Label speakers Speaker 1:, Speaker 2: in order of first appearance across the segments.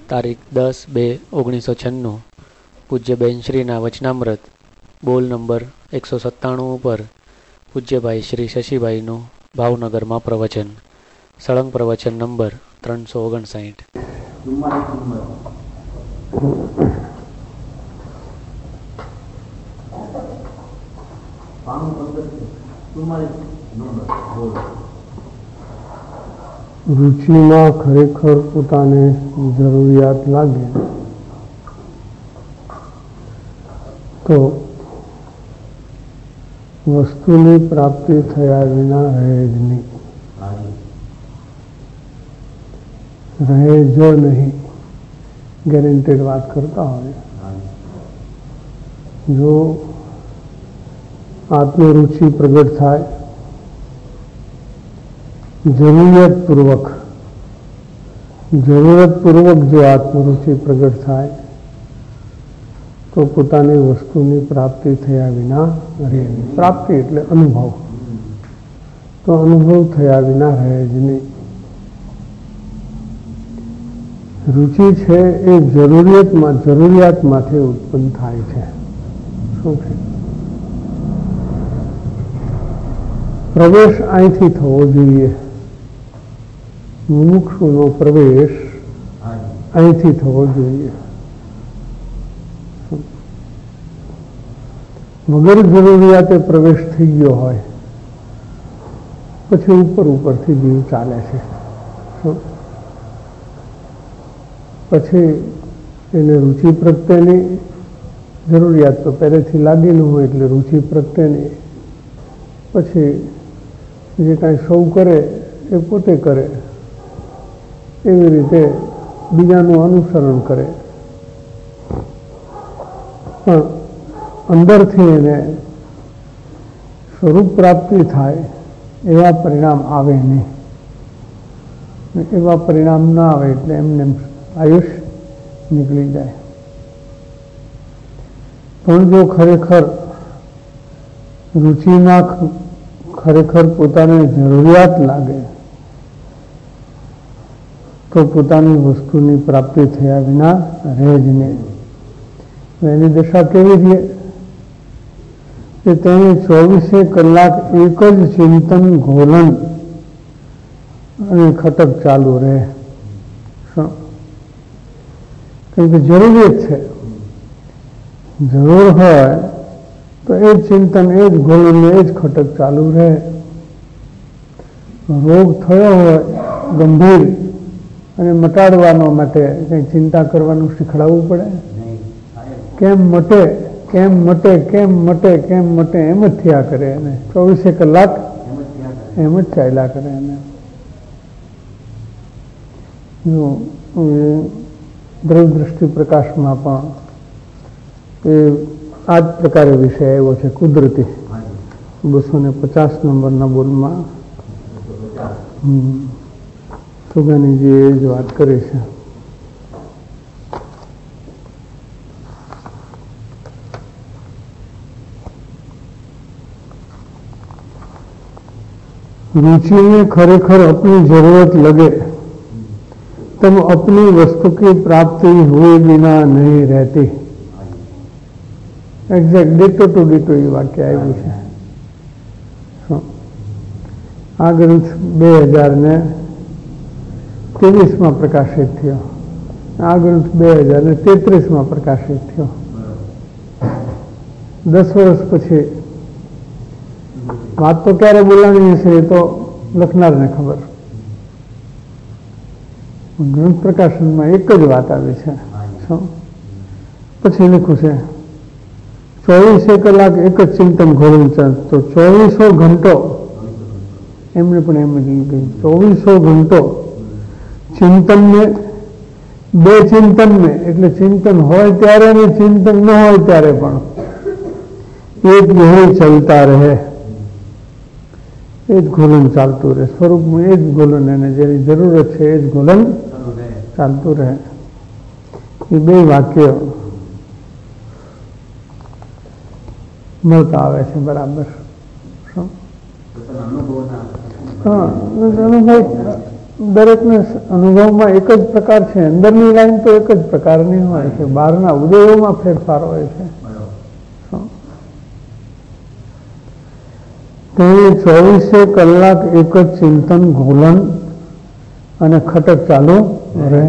Speaker 1: તારીખ 10/2/1996 પૂજ્ય બેનશ્રીના વચનામૃત બોલ નંબર 197 ઉપર પૂજ્યભાઈ શ્રી શશીભાઈનું ભાવનગરમાં પ્રવચન. સળંગ પ્રવચન નંબર 359.
Speaker 2: રુચિમાં ખરેખર પોતાને જરૂરિયાત લાગે તો વસ્તુની પ્રાપ્તિ થયા વિના રહે જ નહીં. રહે જો નહીં, ગેરંટેડ વાત કરતા હોય. જો આત્મરુચિ પ્રગટ થાય, જરૂરતપૂર્વક જો આત્મરુચિ પ્રગટ થાય તો પોતાની વસ્તુની પ્રાપ્તિ થયા વિના રહે નહીં. પ્રાપ્તિ એટલે અનુભવ, તો અનુભવ થયા વિના રહે જ નહીં. રુચિ છે એ જરૂરિયાતમાંથી ઉત્પન્ન થાય છે. શું છે? પ્રવેશ અહીંથી થવો જોઈએ. મુમુક્ષુનો પ્રવેશ અહીંથી થવો જોઈએ. વગર જરૂરિયાતે પ્રવેશ થઈ ગયો હોય પછી ઉપરથી જીવ ચાલે છે. પછી એને રુચિ પ્રત્યેની જરૂરિયાત તો પહેલેથી લાગી ન હોય એટલે રુચિ પ્રત્યેની. પછી જે કાંઈ સૌ કરે એ પોતે કરે, એવી રીતે બીજાનું અનુસરણ કરે, પણ અંદરથી એને સ્વરૂપ પ્રાપ્તિ થાય એવા પરિણામ આવે નહીં. એવા પરિણામ ના આવે એટલે એમને આયુષ્ય નીકળી જાય. પણ જો ખરેખર રુચિમાં ખરેખર પોતાને જરૂરિયાત લાગે તો પોતાની વસ્તુની પ્રાપ્તિ થયા વિના રહે જ નહીં. એની દશા કેવી છે કે તેને 24 કલાક એક જ ચિંતન, ઘોલન અને ખટક ચાલુ રહે. કારણ કે જરૂરિયાત છે, જરૂર હોય તો એ જ ચિંતન, એ જ ઘોલન, એ જ ખટક ચાલુ રહે. રોગ થયો હોય ગંભીર અને મટાડવાનો માટે કંઈ ચિંતા કરવાનું શીખડાવવું પડે? કેમ મટે એમ જ થયા કરે. એને 24 કલાક એમ જ ચાલ્યા કરે. એને દ્રવ્ય દૃષ્ટિ પ્રકાશમાં પણ એ આ જ પ્રકારે વિષય આવ્યો છે. કુદરતી 250 નંબરના બોલમાં સુગાનીજીએ જ વાત કરી છે. रुचि में खरेखर अपनी जरूरत लगे तब अपनी वस्तु की प्राप्ति हुए बिना नहीं रहती. एग्जैक्ट डिटो टू डिटो ये वाक्य આવ્યું છે. આ ગ્રંથ 2023 પ્રકાશિત થયો. આ ગ્રંથ 2033 પ્રકાશિત થયો. 10 વર્ષ પછી વાત તો ક્યારે બોલાણી હશે એ તો લખનારને ખબર. ગ્રંથ પ્રકાશનમાં એક જ વાત આવી છે. પછી લખ્યું છે 24 કલાક એક જ ચિંતન ઘોરણ ચાલ. તો 24 ઘંટો એમને પણ એમ જ લીધું. 24 ઘંટો ચિંતન में બે ચિંતન में એટલે ચિંતન હોય ત્યારે ને ચિંતન ન હોય ત્યારે પણ એક यही चलता रहे. એ જ ઘોલન ચાલતું રહે. સ્વરૂપમાં એ જ ઘોલન, એને જેની જરૂરત છે એ જ ઘોલન ચાલતું રહે. એ બે વાક્ય મળતા આવે છે બરાબર. હા, અનુભવ દરેકને અનુભવમાં એક જ પ્રકાર છે. અંદરની લાઈન તો એક જ પ્રકારની હોય છે, બહારના ઉદયોમાં ફેરફાર હોય છે. તે 24 કલાક એક જ ચિંતન ઘોલન અને ખટક ચાલુ રહે.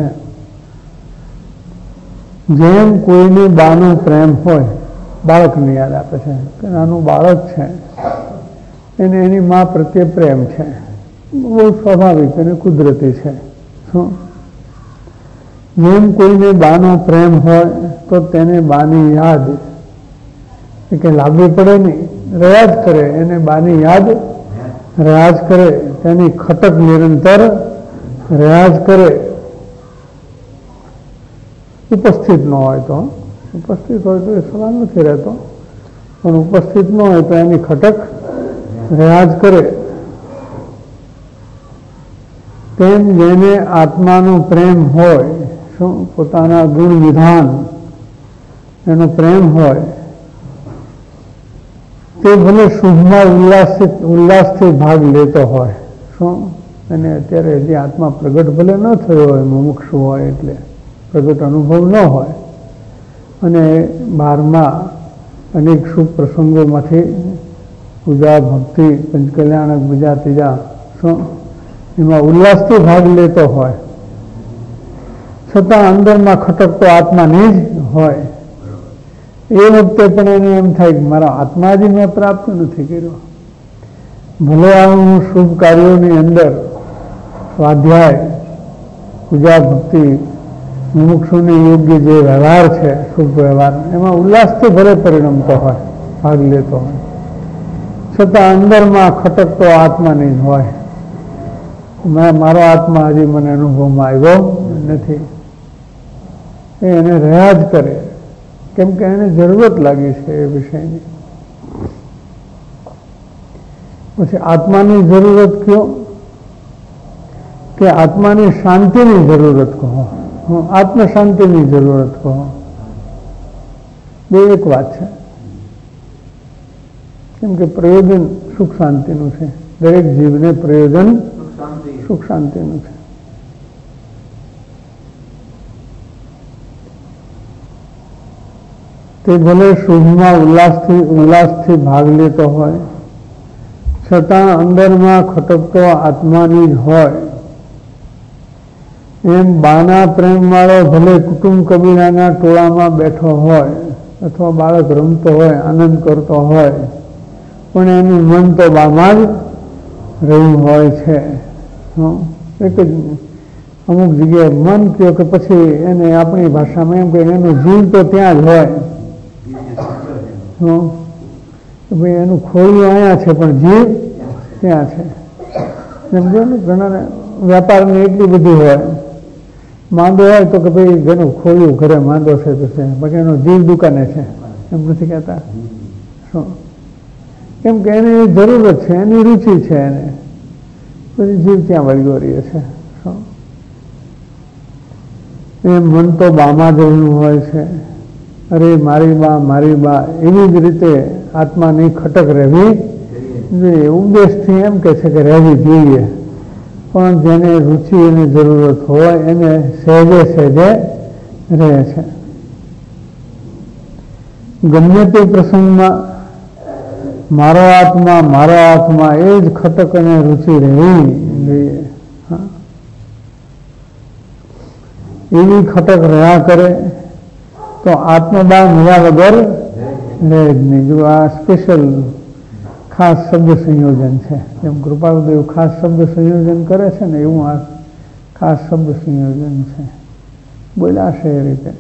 Speaker 2: જેમ કોઈને બાનો પ્રેમ હોય, બાળકને યાદ આપે છે કે નાનું બાળક છે એને એની મા પ્રત્યે પ્રેમ છે, બહુ સ્વાભાવિક અને કુદરતી છે. શું જેમ કોઈને બાનો પ્રેમ હોય તો તેને બાની યાદ કે લાવવી પડે નહીં, રહ્યા જ કરે, એને બાની યાદ રહ્યા જ કરે, તેની ખટક નિરંતર રહ્યા જ કરે. ઉપસ્થિત ન હોય તો, ઉપસ્થિત હોય તો એ સવાલ નથી રહેતો, પણ ઉપસ્થિત ન હોય તો એની ખટક રહ્યા જ કરે. તેમ જેને આત્માનો પ્રેમ હોય, શું પોતાના ગુણ વિધાન એનો પ્રેમ હોય, તે ભલે શુભમાં ઉલ્લાસથી ભાગ લેતો હોય. શું અને અત્યારે હજી આત્મા પ્રગટ ભલે ન થયો હોય, મુમુક્ષુ હોય એટલે પ્રગટ અનુભવ ન હોય, અને બહારમાં અનેક શુભ પ્રસંગોમાંથી પૂજા ભક્તિ પંચકલ્યાણક બીજા ત્રીજા શું એમાં ઉલ્લાસથી ભાગ લેતો હોય, છતાં અંદરમાં ખટકતો આત્માની જ હોય. એ વખતે પણ એને એમ થાય કે મારા આત્મા જ મેં પ્રાપ્ત નથી કર્યો. ભલે આ હું શુભ કાર્યોની અંદર સ્વાધ્યાય પૂજા ભક્તિ મુમુક્ષુને યોગ્ય જે વ્યવહાર છે, શુભ વ્યવહાર, એમાં ઉલ્લાસથી ભલે પરિણમતો હોય, ભાગ લેતો હોય, છતાં અંદરમાં ખટકતો આત્માની જ હોય. મારો આત્મા હજી મને અનુભવમાં આવ્યો નથી. એને રહ્યા જ કરે, કેમ કે એને જરૂરત લાગી છે એ વિષયની. પછી આત્માની જરૂરત કયો કે આત્માની શાંતિની જરૂરત કહો, આત્મ શાંતિની જરૂરત કહો, બે એક વાત છે. કેમ કે પ્રયોજન સુખ શાંતિનું છે, દરેક જીવને પ્રયોજન સુખ શાંતિનું છે. તે ભલે શુભમાં ઉલ્લાસથી ભાગ લેતો હોય, છતાં અંદરમાં ખટકતો આત્માની જ હોય. એમ બાના પ્રેમ વાળો ભલે કુટુંબ કબીલાના ટોળામાં બેઠો હોય અથવા બાળક રમતો હોય, આનંદ કરતો હોય, પણ એનું મન તો બામાં જ રહ્યું હોય છે. એક જ અમુક જગ્યાએ મન કહ્યો કે પછી એને આપણી ભાષામાં એમ કે એનો જીવ તો ત્યાં જ હોય. ભાઈ એનું ખોયું અહીંયા છે પણ જીવ ત્યાં છે. સમજો ને, ઘણા વેપારની એટલી બધી હોય, માંદો હોય તો કે ભાઈ ઘણું ખોયું ઘરે માંદો છે તો છે, બાકી એનો જીવ દુકાને છે, એમ નથી કહેતા. શું કેમ કે એની જરૂરત છે, એની રુચિ છે, એને પછી જીવ ત્યાં વળગ્યો રહે છે. શું એમ મન તો બામાં જ રહ્યું હોય છે. અરે મારી બા એવી જ રીતે આત્માની ખટક રહેવી જોઈએ. ઉપદેશથી એમ કે છે કે રહેવી જોઈએ, પણ જેને રુચિ એની જરૂરત હોય એને સહેજે સહેજે રહે છે. ગમે તે પ્રસંગમાં મારો આત્મા એ જ ખટક અને રુચિ રહેવી જોઈએ. એવી ખટક રહ્યા કરે તો આત્મબા મળ્યા વગર રહે જ નહીં. જો આ સ્પેશિયલ ખાસ શબ્દ સંયોજન છે, જેમ કૃપાળુદેવ ખાસ શબ્દ સંયોજન કરે છે ને, એવું આ ખાસ શબ્દ સંયોજન છે. બોલ્યા છે એ રીતે.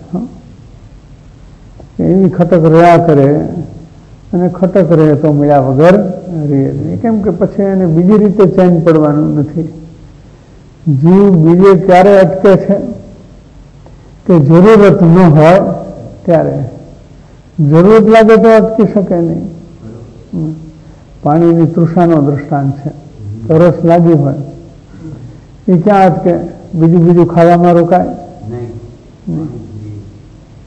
Speaker 2: એવી ખટક રહ્યા કરે, અને ખટક રહે તો મળ્યા વગર રહે નહીં. કેમ કે પછી એને બીજી રીતે ચેન પડવાનું નથી. જીવ બીજે ક્યારે અટકે છે કે જરૂરત ન હોય ત્યારે. જરૂરત લાગે તો અટકી શકે નહીં. પાણીની તૃષાનો દ્રષ્ટાંત છે. તરસ લાગી હોય એ ક્યાં અટકે? બીજું ખાવામાં રોકાય?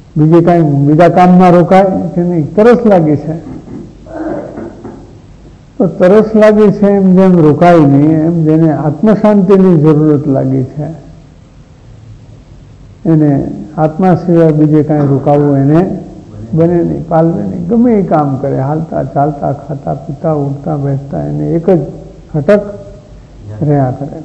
Speaker 2: બીજા કામમાં રોકાય કે નહીં? તરસ લાગી છે તો તરસ લાગી છે એમ જેમ રોકાય નહીં, એમ જેને આત્મશાંતિની જરૂરત લાગી છે એને આત્મા સિવાય બીજે કાંઈ રોકાવવું એને બને નહીં, પાલવે નહીં. ગમે એ કામ કરે, હાલતા ચાલતા ખાતા પીતા ઉઠતા બેસતા એને એક જ ઘટક રહ્યા કરે.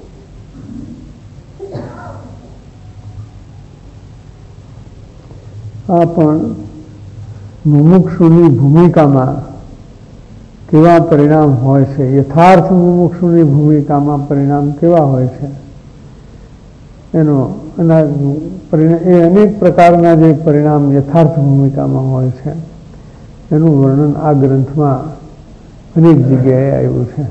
Speaker 2: આ પણ મુમુક્ષુની ભૂમિકામાં કેવા પરિણામ હોય છે, યથાર્થ મુમુક્ષુની ભૂમિકામાં પરિણામ કેવા હોય છે એ અનેક પ્રકારના જે પરિણામ યથાર્થ ભૂમિકામાં હોય છે એનું વર્ણન આ ગ્રંથમાં અનેક જગ્યાએ આવ્યું છે.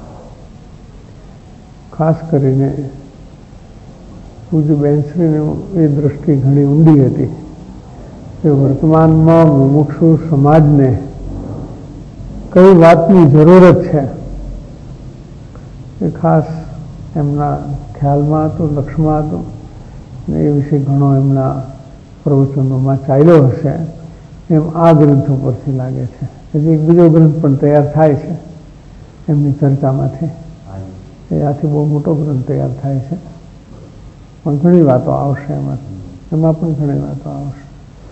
Speaker 2: ખાસ કરીને પૂજ્ય બેનશ્રીની એ દૃષ્ટિ ઘણી ઊંડી હતી કે વર્તમાનમાં મુમુક્ષુ સમાજને કઈ વાતની જરૂરત છે એ ખાસ એમના ખ્યાલમાં હતું, લક્ષ્યમાં હતું અને એ વિશે ઘણો એમના પ્રવચનોમાં ચાલ્યો હશે એમ આ ગ્રંથ ઉપરથી લાગે છે. હજી એક બીજો ગ્રંથ પણ તૈયાર થાય છે એમની ચર્ચામાંથી, એ આથી બહુ મોટો ગ્રંથ તૈયાર થાય છે, પણ ઘણી વાતો આવશે એમાં પણ ઘણી વાતો આવશે.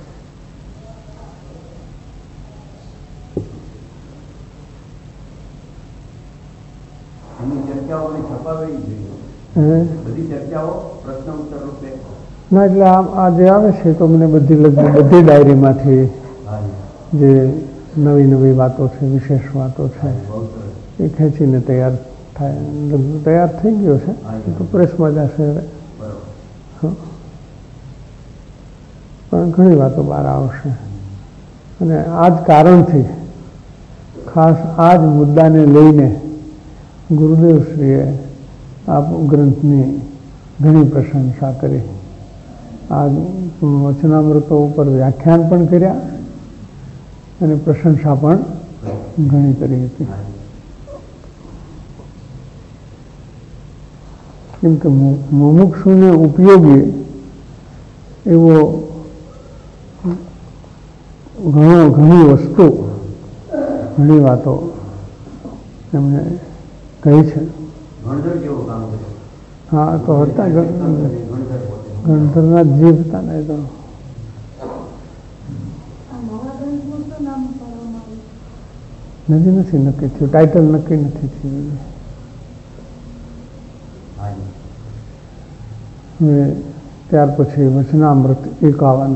Speaker 2: ના એટલે આ જે આવે છે તો મને બધી ડાયરીમાંથી જે નવી નવી વાતો છે, વિશેષ વાતો છે એ ખેંચીને તૈયાર થઈ ગયો છે, તો પ્રેસમાં જશે હવે. પણ ઘણી વાતો બહાર આવશે અને આ જ કારણથી ખાસ આ જ મુદ્દાને લઈને ગુરુદેવશ્રીએ આ ગ્રંથની ઘણી પ્રશંસા કરી. આ વચનામૃતો ઉપર વ્યાખ્યાન પણ કર્યા અને પ્રશંસા પણ ઘણી કરી હતી. કેમ કે મુમુક્ષુને ઉપયોગી એવો ઘણી વસ્તુ, ઘણી વાતો એમને કહી છે. હા, તો હતા ગણધરના જીવ હતા ને, તો નથી નક્કી થયું, ટાઇટલ નક્કી નથી થયું. હવે ત્યાર પછી વચનામૃત 51.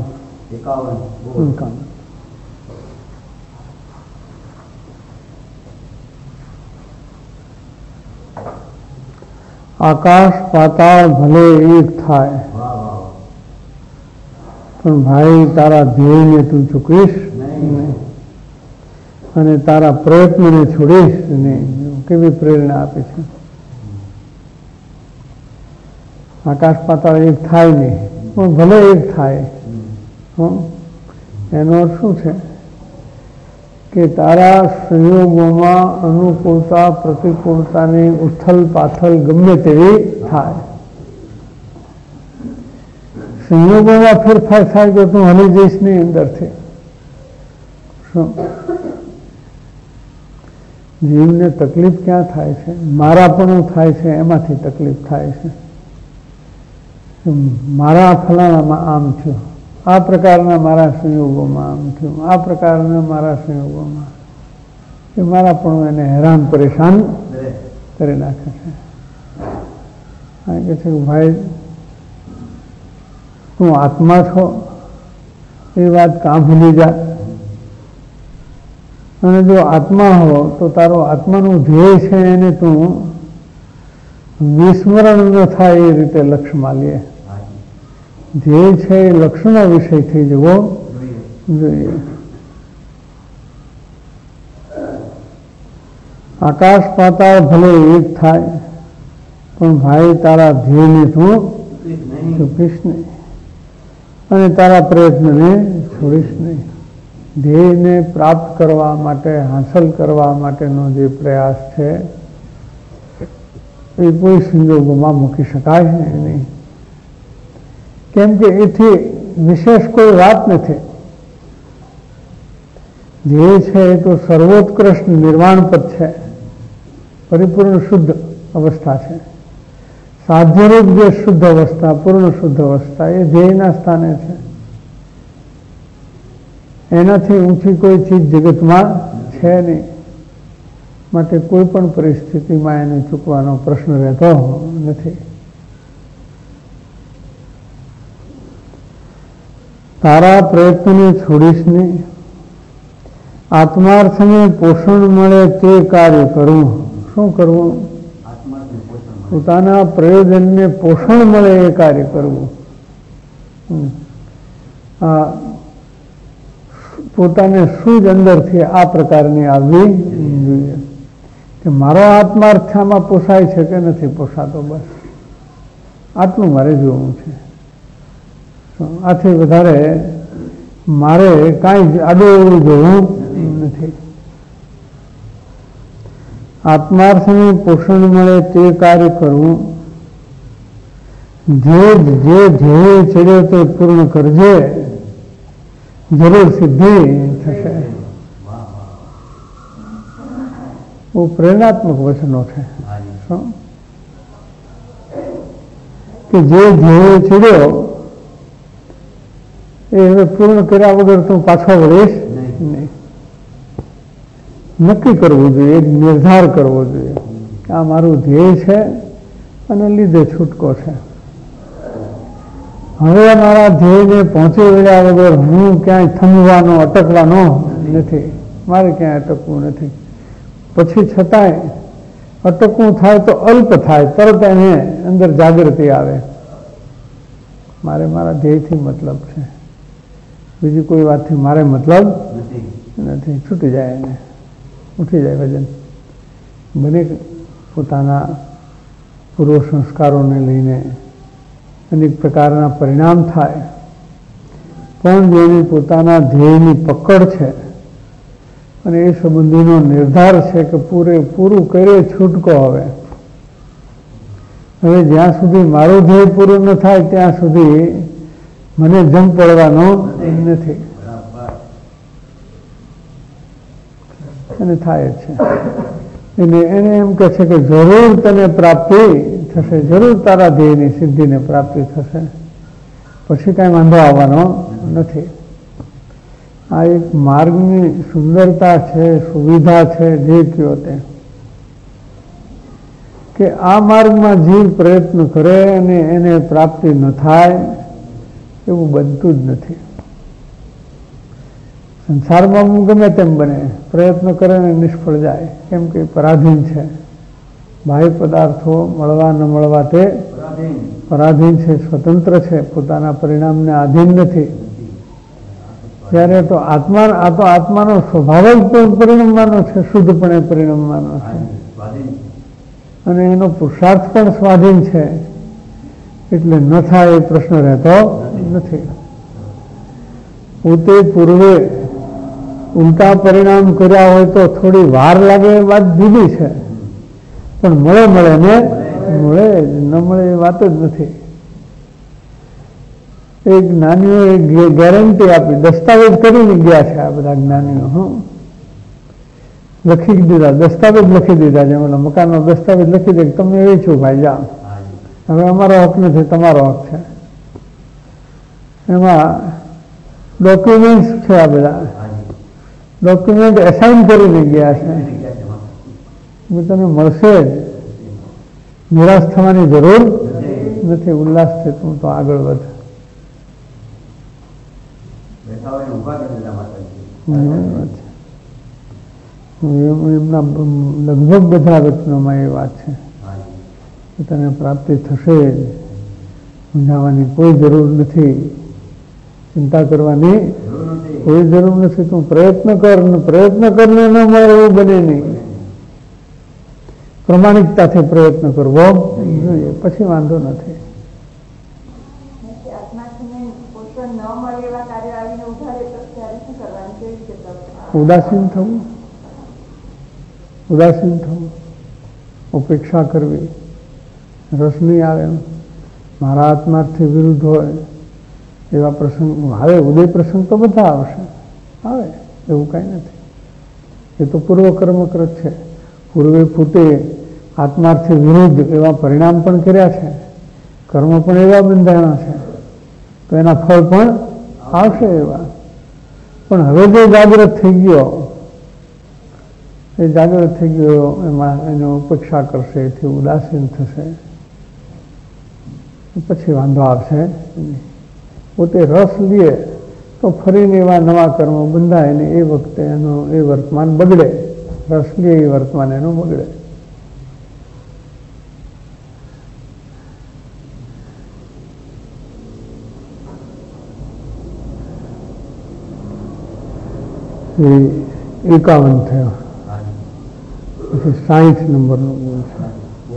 Speaker 2: આકાશ પાતાળ ભલે એક થાય પણ ભાઈ તારા ધ્યેયને તું ચૂકીશ નહીં અને તારા પ્રયત્નને છોડીશ નહીં. કેવી પ્રેરણા આપે છે. આકાશ પાતાળ એક થાય નહીં પણ ભલે એક થાય. એનો અર્થ શું છે કે તારા સંયોગોમાં અનુકૂળતા પ્રતિકૂળતાની ઉથલ પાથલ ગમે તેવી થાય, સંયોગોમાં ફેરફાર થાય તો તું હલી જઈશ નહીં અંદરથી. શું જીવને તકલીફ ક્યાં થાય છે? મારાપણું થાય છે, એમાંથી તકલીફ થાય છે. મારા ફલાણામાં આમ થયું, આ પ્રકારના મારા સંયોગોમાં આમ થયું, આ પ્રકારના મારા સંયોગોમાં, એ મારા પણ એને હેરાન પરેશાન કરી નાખે છે. કારણ કે છે ભાઈ તું આત્મા છો એ વાત કાં ભૂલી જા, અને જો આત્મા હો તો તારો આત્માનું ધ્યેય છે એને તું વિસ્મરણ ન થાય એ રીતે લક્ષ્યમાં લે. ધ્યેય છે એ લક્ષ્યનો વિષય થઈ જવો જોઈએ. આકાશ પાતાળ ભલે એક થાય પણ ભાઈ તારા ધ્યેયને તું ચૂકીશ નહીં અને તારા પ્રયત્નને છોડીશ નહીં. ધ્યેયને પ્રાપ્ત કરવા માટે, હાંસલ કરવા માટેનો જે પ્રયાસ છે એ કોઈ સંજોગોમાં મૂકી શકાય નહીં. કેમ કે એથી વિશેષ કોઈ વાત નથી. ધ્યેય છે એ તો સર્વોત્કૃષ્ટ નિર્વાણ પદ છે, પરિપૂર્ણ શુદ્ધ અવસ્થા છે. સાધ્યરૂપ જે શુદ્ધ અવસ્થા, પૂર્ણ શુદ્ધ અવસ્થા એ ધ્યેયના સ્થાને છે. એનાથી ઊંચી કોઈ ચીજ જગતમાં છે નહીં. માટે કોઈ પણ પરિસ્થિતિમાં એને ચૂકવાનો પ્રશ્ન રહેતો નથી. તારા પ્રયત્નને છોડીશ નહીં, આત્માર્થને પોષણ મળે તે કાર્ય કરવું. શું કરવું? પોતાના પ્રયોજનને પોષણ મળે એ કાર્ય કરવું. પોતાને સૂઝ અંદરથી આ પ્રકારની આવવી જોઈએ કે મારો આત્માર્થ આમાં પોસાય છે કે નથી પોસાતો, બસ આટલું મારે જોવું છે. આથી વધારે મારે કાંઈ આડું એવું જોવું નથી. આત્માર્થને પોષણ મળે તે કાર્ય કરવું. જે ધ્યેય ચડ્યો તે પૂર્ણ કરજે, જરૂર સિદ્ધિ થશે. બહુ પ્રેરણાત્મક વચનો છે કે જે ધ્યેય ચડ્યો એ હવે પૂર્ણ કર્યા વગર તું પાછો વળીશ નહીં. નક્કી કરવું જોઈએ, એક નિર્ધાર કરવો જોઈએ કે આ મારું ધ્યેય છે અને લીધે છૂટકો છે. હવે મારા ધ્યેયને પહોંચી વળ્યા વગર હું ક્યાંય થમવાનો, અટકવાનો નથી. મારે ક્યાંય અટકવું નથી. પછી છતાંય અટકવું થાય તો અલ્પ થાય, તરત એને અંદર જાગૃતિ આવે. મારે મારા ધ્યેયથી મતલબ છે, બીજી કોઈ વાતથી મારે મતલબ નથી. છૂટી જાય એને, ઉઠી જાય વજન. બને પોતાના પૂર્વ સંસ્કારોને લઈને અનેક પ્રકારના પરિણામ થાય, પણ જેની પોતાના ધ્યેયની પકડ છે અને એ સંબંધીનો નિર્ધાર છે કે પૂરું કરે છૂટકો. હવે જ્યાં સુધી મારું ધ્યેય પૂરું ન થાય ત્યાં સુધી મને જંગ પડવાનો નથી. અને થાય છે એને એમ કહે છે કે જરૂર તને પ્રાપ્તિ થશે, જરૂર તારા ધ્યેયની સિદ્ધિને પ્રાપ્તિ થશે, પછી કાંઈ વાંધો આવવાનો નથી. આ એક માર્ગની સુંદરતા છે, સુવિધા છે. જે કયો તે કે આ માર્ગમાં જીવ પ્રયત્ન કરે અને એને પ્રાપ્તિ ન થાય એવું બનતું જ નથી. સંસારમાં ગમે તેમ બને, પ્રયત્ન કરે ને નિષ્ફળ જાય, કેમ કે પરાધીન છે. બાહ્ય પદાર્થો મળવા ન મળવા તે પરાધીન છે, સ્વતંત્ર છે, પોતાના પરિણામને આધીન નથી. ત્યારે તો આત્માનો સ્વભાવ જ પરિણમવાનો છે, શુદ્ધપણે પરિણમવાનો છે, અને એનો પુરુષાર્થ પણ સ્વાધીન છે. એટલે ન થાય એ પ્રશ્ન રહેતો નથી. પોતે પૂર્વે ઉલટા પરિણામ કર્યા હોય તો થોડી વાર લાગે એ વાત જુદી છે, પણ મળે ને મળે, ન મળે એ વાત જ નથી. એક જ્ઞાનીઓએ ગેરંટી આપી, દસ્તાવેજ કરીને ગયા છે આ બધા જ્ઞાનીઓ. લખી દીધા, દસ્તાવેજ લખી દીધા, જેમ ઓલા મકાનનો દસ્તાવેજ લખી દે તમે વેચો ભાઈ જાઓ, હવે અમારો હક નથી, તમારો હક છે. એમાં ડોક્યુમેન્ટ્સ છે, આ બધા ડોક્યુમેન્ટ એસાઇન કરીને ગયા છે. તને મળશે જ, નિરાશ થવાની જરૂર નથી. ઉલ્લાસથી તું તો આગળ વધ. એમના લગભગ બધા વચનોમાં એ વાત છે કે તને પ્રાપ્તિ થશે જ, મૂંઝાવાની કોઈ જરૂર નથી, ચિંતા કરવાની કોઈ જરૂર નથી. તું પ્રયત્ન કરને ન મળે એવું બને નહીં. પ્રમાણિકતાથી પ્રયત્ન કરવો જોઈએ, પછી વાંધો નથી. ઉદાસીન થવું, ઉપેક્ષા કરવી, રસ નહીં આવે, મારા આત્માર્થથી વિરુદ્ધ હોય એવા પ્રસંગ આવે. ઉદય પ્રસંગ તો બધા આવે, એવું કાંઈ નથી. એ તો પૂર્વકર્મકૃત છે. પૂર્વે પોતે આત્માર્થી વિરુદ્ધ એવા પરિણામ પણ કર્યા છે, કર્મ પણ એવા બંધાણા છે, તો એના ફળ પણ આવશે એવા. પણ હવે જે જાગૃત થઈ ગયો, એ જાગૃત થઈ ગયો એમાં એનો ઉપેક્ષા કરશે, એથી ઉદાસીન થશે, પછી વાંધો આવશે. પોતે રસ લે તો ફરીને એવા નવા કર્મો બંધાય ને એ વખતે એનો એ વર્તમાન બગડે. રસ લે એ વર્તમાન એનું બગડે. એ 51 થયો. પછી 60 નંબરનો બોલ છે.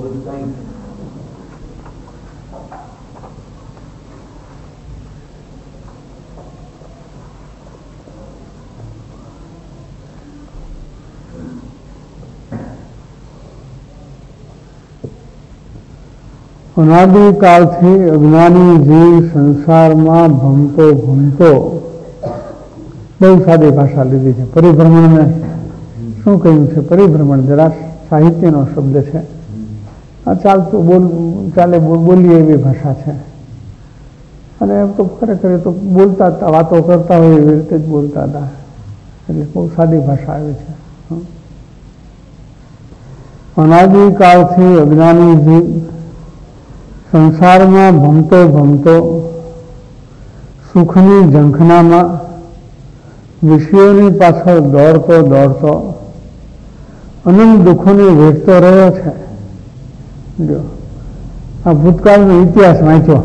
Speaker 2: અનાદિકાળથી અજ્ઞાની જીવ સંસારમાં ભમતો ભમતો, બહુ સાદી ભાષા લીધી છે. પરિભ્રમણને શું કહ્યું છે? પરિભ્રમણ જરા સાહિત્યનો શબ્દ છે. આ ચાલે બોલીએ એવી ભાષા છે. અને એમ તો ખરેખર તો બોલતા હતા, વાતો કરતા હોય એવી રીતે જ બોલતા હતા. એટલે બહુ સાદી ભાષા આવી છે. અનાદિકાળથી અજ્ઞાની જીવ સંસારમાં ભમતો ભમતો, સુખની ઝંખનામાં વિષયોની પાછળ દોડતો દોડતો અનંત દુઃખોને વેઠતો રહ્યો છે. જો આ ભૂતકાળનો ઇતિહાસ વાંચ્યો,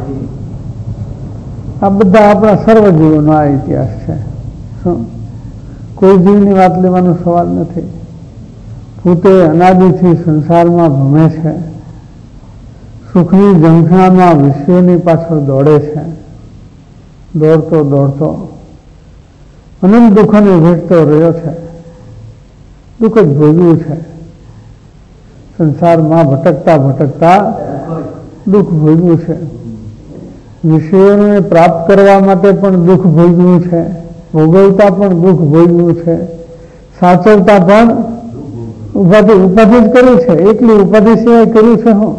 Speaker 2: આ બધા આપણા સર્વજીવોનો આ ઇતિહાસ છે. શું કોઈ જીવની વાત લેવાનો સવાલ નથી. પોતે અનાદિથી સંસારમાં ભમે છે, સુખની ઝંખનામાં વિષયોની પાછળ દોડે છે, દોડતો દોડતો અનંત દુઃખોને વેઠતો રહ્યો છે. દુઃખ જ ભોગવ્યું છે. સંસારમાં ભટકતા ભટકતા દુઃખ ભોગવ્યું છે. વિષયોને પ્રાપ્ત કરવા માટે પણ દુઃખ ભોગવ્યું છે, ભોગવતા પણ દુઃખ ભોગવ્યું છે, સાચવતા પણ ઉપાધિ જ કરી છે. એકલી ઉપાધિ સિવાય કર્યું છે શું?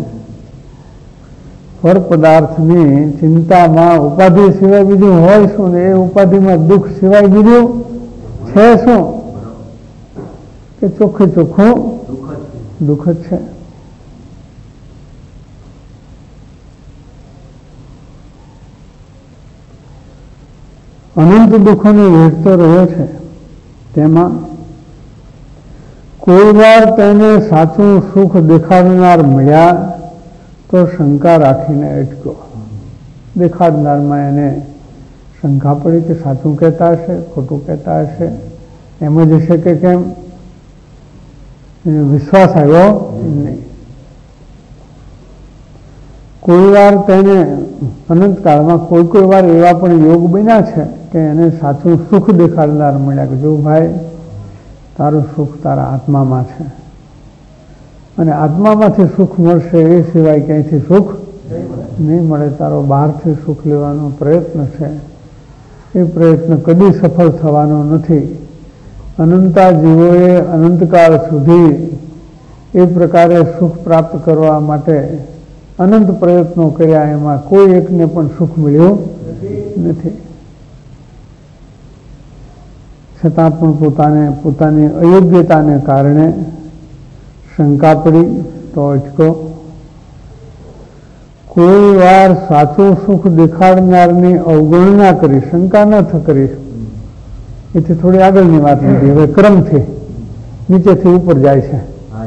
Speaker 2: પર પદાર્થની ચિંતામાં ઉપાધિ સિવાય બીજું હોય શું? ને એ ઉપાધિમાં દુઃખ સિવાય બીજું છે શું? કે ચોખ્ખે ચોખ્ખું દુઃખ જ છે. અનંત દુઃખોને વેઠતો રહ્યો છે. તેમાં કોઈ વાર તેને સાચું સુખ દેખાડનાર મળ્યા તો શંકા રાખીને અટક્યો. દેખાડનારમાં એને શંકા પડી કે સાચું કહેતા હશે, ખોટું કહેતા હશે, એમ જ હશે કે કેમ? એને વિશ્વાસ આવ્યો નહીં. કોઈ વાર તેને અનંતકાળમાં કોઈ વાર એવા પણ યોગ બન્યા છે કે એને સાચું સુખ દેખાડનાર મળ્યા કે જો ભાઈ, તારું સુખ તારા આત્મામાં છે, અને આત્મામાંથી સુખ મળશે, એ સિવાય ક્યાંયથી સુખ નહીં મળે. તારો બહારથી સુખ લેવાનો પ્રયત્ન છે, એ પ્રયત્ન કદી સફળ થવાનો નથી. અનંતા જીવોએ અનંતકાળ સુધી એ પ્રકારે સુખ પ્રાપ્ત કરવા માટે અનંત પ્રયત્નો કર્યા, એમાં કોઈ એકને પણ સુખ મળ્યું નથી. છતાં પણ પોતાની અયોગ્યતાને કારણે શંકા પડી તો અટકો. કોઈ વાર સાચું સુખ દેખાડનારની અવગણના કરી, શંકા ન કરી, એથી થોડી આગળની વાત લીધી. હવે ક્રમથી નીચેથી ઉપર જાય છે.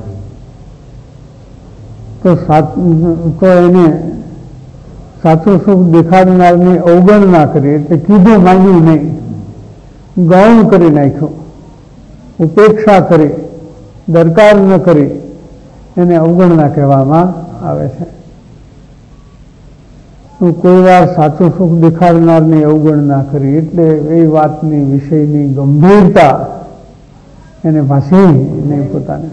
Speaker 2: તો એને સાચું સુખ દેખાડનારની અવગણના કરી, એટલે કીધું માન્યું નહીં, ગૌણ કરી નાખ્યું, ઉપેક્ષા કરી, દરકાર ન કરી, એને અવગણના કહેવામાં આવે છે. કોઈ વાર સાચું સુખ દેખાડનારની અવગણના કરી, એટલે એ વાતની વિષયની ગંભીરતા એને ભાસી નહીં પોતાને.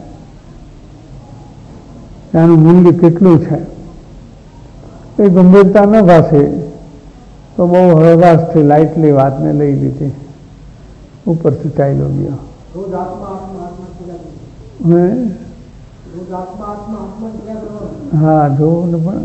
Speaker 2: એનું મૂલ્ય કેટલું છે એ ગંભીરતા ન ભાસે તો બહુ હળવાશથી લાઇટલી વાતને લઈ લીધી. ઉપરથી ટાઈલો ગયો.
Speaker 3: રોજ આત્મા આત્મા આત્મા કર્યા
Speaker 2: હે
Speaker 3: રોજ આત્મા આત્મા આત્મા કર્યા કરવાનું.
Speaker 2: હા જોવું ને પણ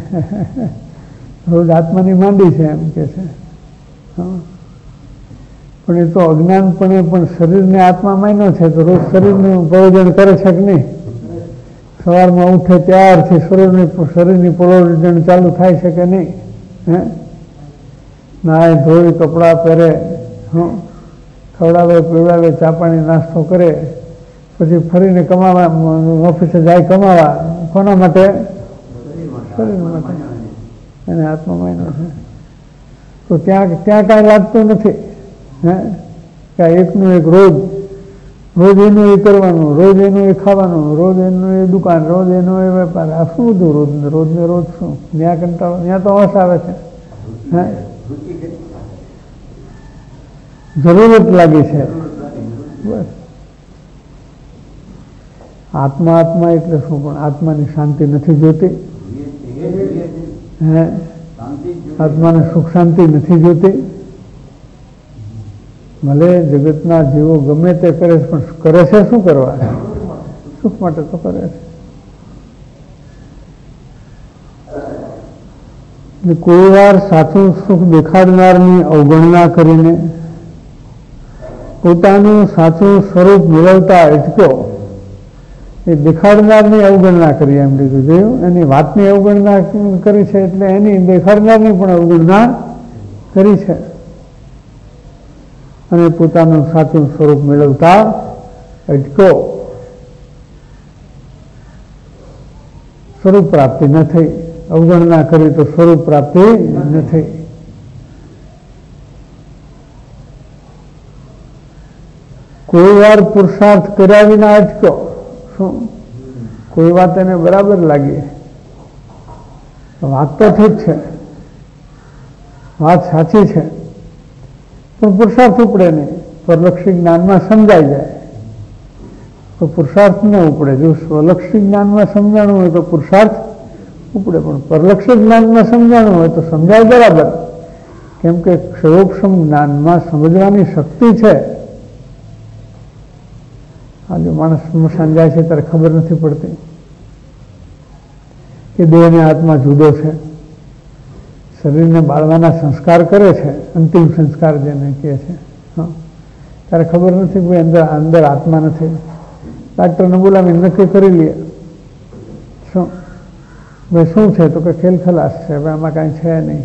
Speaker 2: રોજ આત્માની માંડી છે એમ કે છે. હા પણ એ તો અજ્ઞાનપણે પણ શરીરને આત્મા માન્યો છે તો રોજ શરીરનું પ્રયોજન કરે છે કે નહીં? સવારમાં ઉઠે ત્યારથી શરીરની પ્રયોજન ચાલુ થાય છે કે નહીં? હે નાય ધોઈ કપડાં પહેરે, ખવડાવે પીવડાવે, ચા પાણી નાસ્તો કરે, પછી ફરીને કમાવા ઓફિસે જાય કમાવા. કોના માટે? શરીર માટે. એને આત્મા માન્યો છે તો ત્યાં કાંઈ લાગતું નથી. હે કે એકનું એક રોજ એનું એ કરવાનું, રોજ એનું એ ખાવાનું, રોજ એનું એ દુકાન, રોજ એનો એ વેપાર. આ શું બધું રોજને રોજ શું? ત્યાં કંટાળો, ત્યાં તો હોશ આવે છે. હે જરૂરત લાગી છે બસ. આત્મા આત્મા એટલે શું? પણ આત્માની શાંતિ નથી જોતી. હે આત્માને સુખ શાંતિ નથી જોતી. ભલે જગતના જીવો ગમે તે કરે છે પણ કરે છે શું કરવા? સુખ માટે તો કરે છે. એટલે કોઈ વાર સાચું સુખ દેખાડનારની અવગણના કરીને પોતાનું સાચું સ્વરૂપ મેળવતા અટક્યો. એ દેખાડનારની અવગણના કરી એમ લીધું જોયું. એની વાતની અવગણના કરી છે એટલે એની દેખાડનારની પણ અવગણના કરી છે અને પોતાનું સાચું સ્વરૂપ મેળવતા અટક્યો. સ્વરૂપ પ્રાપ્તિ ન થઈ. અવગણના કરી તો સ્વરૂપ પ્રાપ્તિ ન થઈ. કોઈ વાર પુરુષાર્થ કર્યા વિના અટક્યો. શું? કોઈ વાત એને બરાબર લાગી, વાત તો ઠીક છે, વાત સાચી છે, પણ પુરુષાર્થ ઉપડે નહીં. પરલક્ષી જ્ઞાનમાં સમજાઈ જાય તો પુરુષાર્થ ન ઉપડે. જો સ્વલક્ષી જ્ઞાનમાં સમજાણું હોય તો પુરુષાર્થ ઉપડે, પણ પરલક્ષી જ્ઞાનમાં સમજાણું હોય તો સમજાય બરાબર. કેમ કે ક્ષયોક્ષમ જ્ઞાનમાં સમજવાની શક્તિ છે. આજે માણસ સ્મશાન જાય છે ત્યારે ખબર નથી પડતી કે દેહ અને આત્મા જુદો છે. શરીરને બાળવાના સંસ્કાર કરે છે, અંતિમ સંસ્કાર જેને કહે છે, ત્યારે ખબર નથી કે અંદર આત્મા નથી. ડાક્ટરને બોલાવીને નક્કી કરી લે શું ભાઈ શું છે તો કે ખેલ ખલાસ છે, હવે આમાં કાંઈ છે નહીં.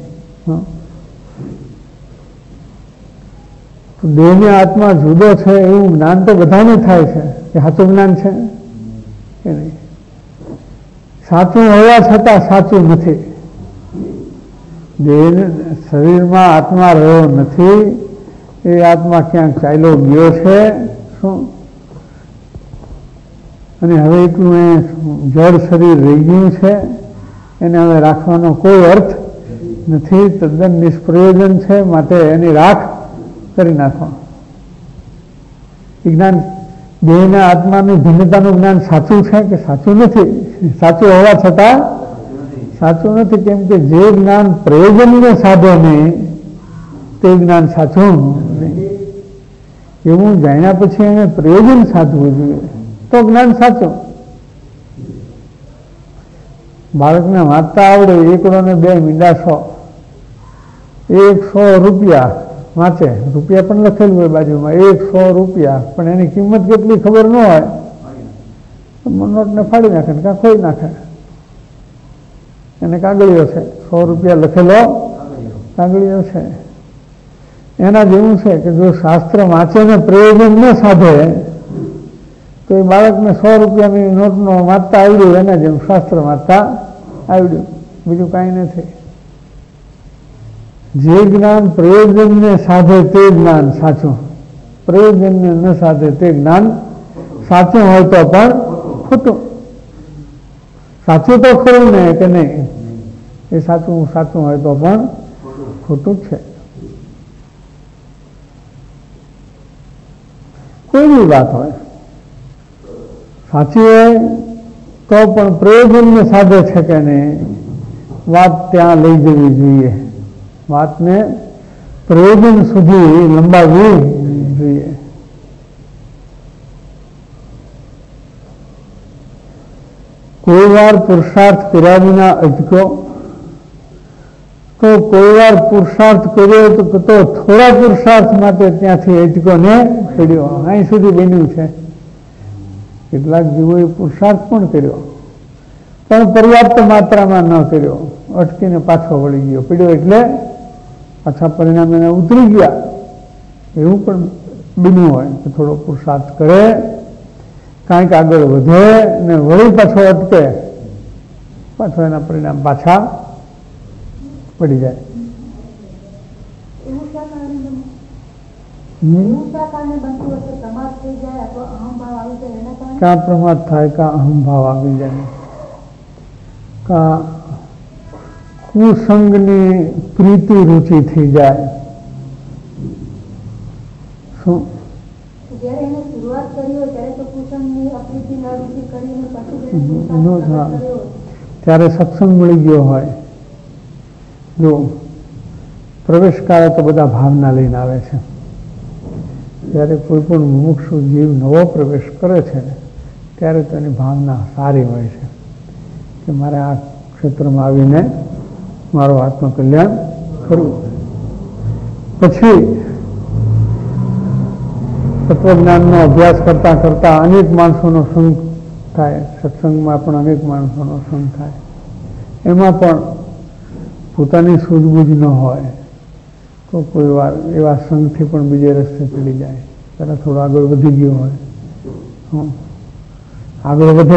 Speaker 2: દેહને આત્મા જુદો છે એવું જ્ઞાન તો બધાને થાય છે. એ સાચું જ્ઞાન છે કે નહીં? સાચું હોવા છતાં સાચું નથી. દેહ શરીરમાં આત્મા રહ્યો નથી. એ આત્મા ક્યાંક ચાલ્યો ગયો છે. શું? અને હવે એટલું એ જળ શરીર રહી ગયું છે. એને હવે રાખવાનો કોઈ અર્થ નથી. તદ્દન નિષ્પ્રયોજન છે. માટે એની રાખ કરી નાખો. જ્ઞાન દેહના આત્માની ભિન્નતાનું જ્ઞાન સાચું છે કે સાચું નથી? સાચું હોવા છતાં સાચું નથી. કેમ કે જે જ્ઞાન પ્રયોજનને સાધે નહીં તે જ્ઞાન સાચું નહીં. એવું જાણ્યા પછી એને પ્રયોજન સાધવું જોઈએ તો જ્ઞાન સાચું. બાળકને વાંચતા આવડે 1 ને 2 મીંડા 100 રૂપિયા વાંચે. રૂપિયા પણ લખેલું હોય બાજુમાં, 100 રૂપિયા, પણ એની કિંમત કેટલી ખબર ન હોય તો નોટને ફાડી નાખે ને કાં ખોઈ નાખે. એને કાગળિયો છે, 100 રૂપિયા લખેલો કાગળિયો છે. એના જેવું છે કે જો શાસ્ત્ર વાંચે ને પ્રયોજન ન સાધે તો એ બાળકને 100 રૂપિયાની નોટનો વાંચતા આવડ્યું, એના જેવું શાસ્ત્ર વાંચતા આવડ્યું, બીજું કાંઈ નથી. જે જ્ઞાન પ્રયોજનને સાધે તે જ્ઞાન સાચું, પ્રયોજનને ન સાધે તે જ્ઞાન સાચું હોય તો પણ ખોટું. સાચું તો ખરું ને કે નહીં? એ સાચું હોય તો પણ ખોટું છે. કોઈ બી વાત હોય સાચી હોય તો પણ પ્રયોજનને સાધે છે કે નહીં, વાત ત્યાં લઈ જવી જોઈએ. વાતને પ્રયોજન સુધી લંબાવવી જોઈએ. કોઈ વાર પુરુષાર્થ કર્યા વિના અટક્યો તો કોઈ વાર પુરુષાર્થ કર્યો તો થોડા પુરુષાર્થ માટે ત્યાંથી અટક્યો ને પડ્યો. અહીં સુધી બન્યું છે. કેટલાક જીવોએ પુરુષાર્થ પણ કર્યો પણ પર્યાપ્ત માત્રામાં ન કર્યો, અટકીને પાછો વળી ગયો, પડ્યો એટલે પાછા પરિણામ એને ઉતરી ગયા. એવું પણ બન્યું હોય કે થોડો પુરુષાર્થ કરે, કાંઈક આગળ વધે ને વળી પાછો અટકે, પાછો એના પરિણામ પાછા પડી જાય. ક્યાં પ્રમાદ થાય, ક્યાં અહંભાવ આવી જાય, ક્યાં કુસંગની પ્રીતિ રુચિ થઈ જાય. શું ત્યારે સત્સંગ મળી ગયો હોય. જો પ્રવેશકાળે તો બધા ભાવના લઈને આવે છે, ત્યારે કોઈ પણ મુમુક્ષુ જીવ નવો પ્રવેશ કરે છે ત્યારે તો એની ભાવના સારી હોય છે કે મારે આ ક્ષેત્રમાં આવીને મારું આત્મકલ્યાણ કરવું. પછી તત્વજ્ઞાનનો અભ્યાસ કરતા કરતા અનેક માણસોનો સંગ થાય, સત્સંગમાં પણ અનેક માણસોનો સંગ થાય. એમાં પણ પોતાની સૂઝબૂઝ ન હોય તો કોઈ વાર એવા સંઘથી પણ બીજે રસ્તે ચડી જાય. ત્યારે થોડો આગળ વધી ગયો હોય, આગળ વધે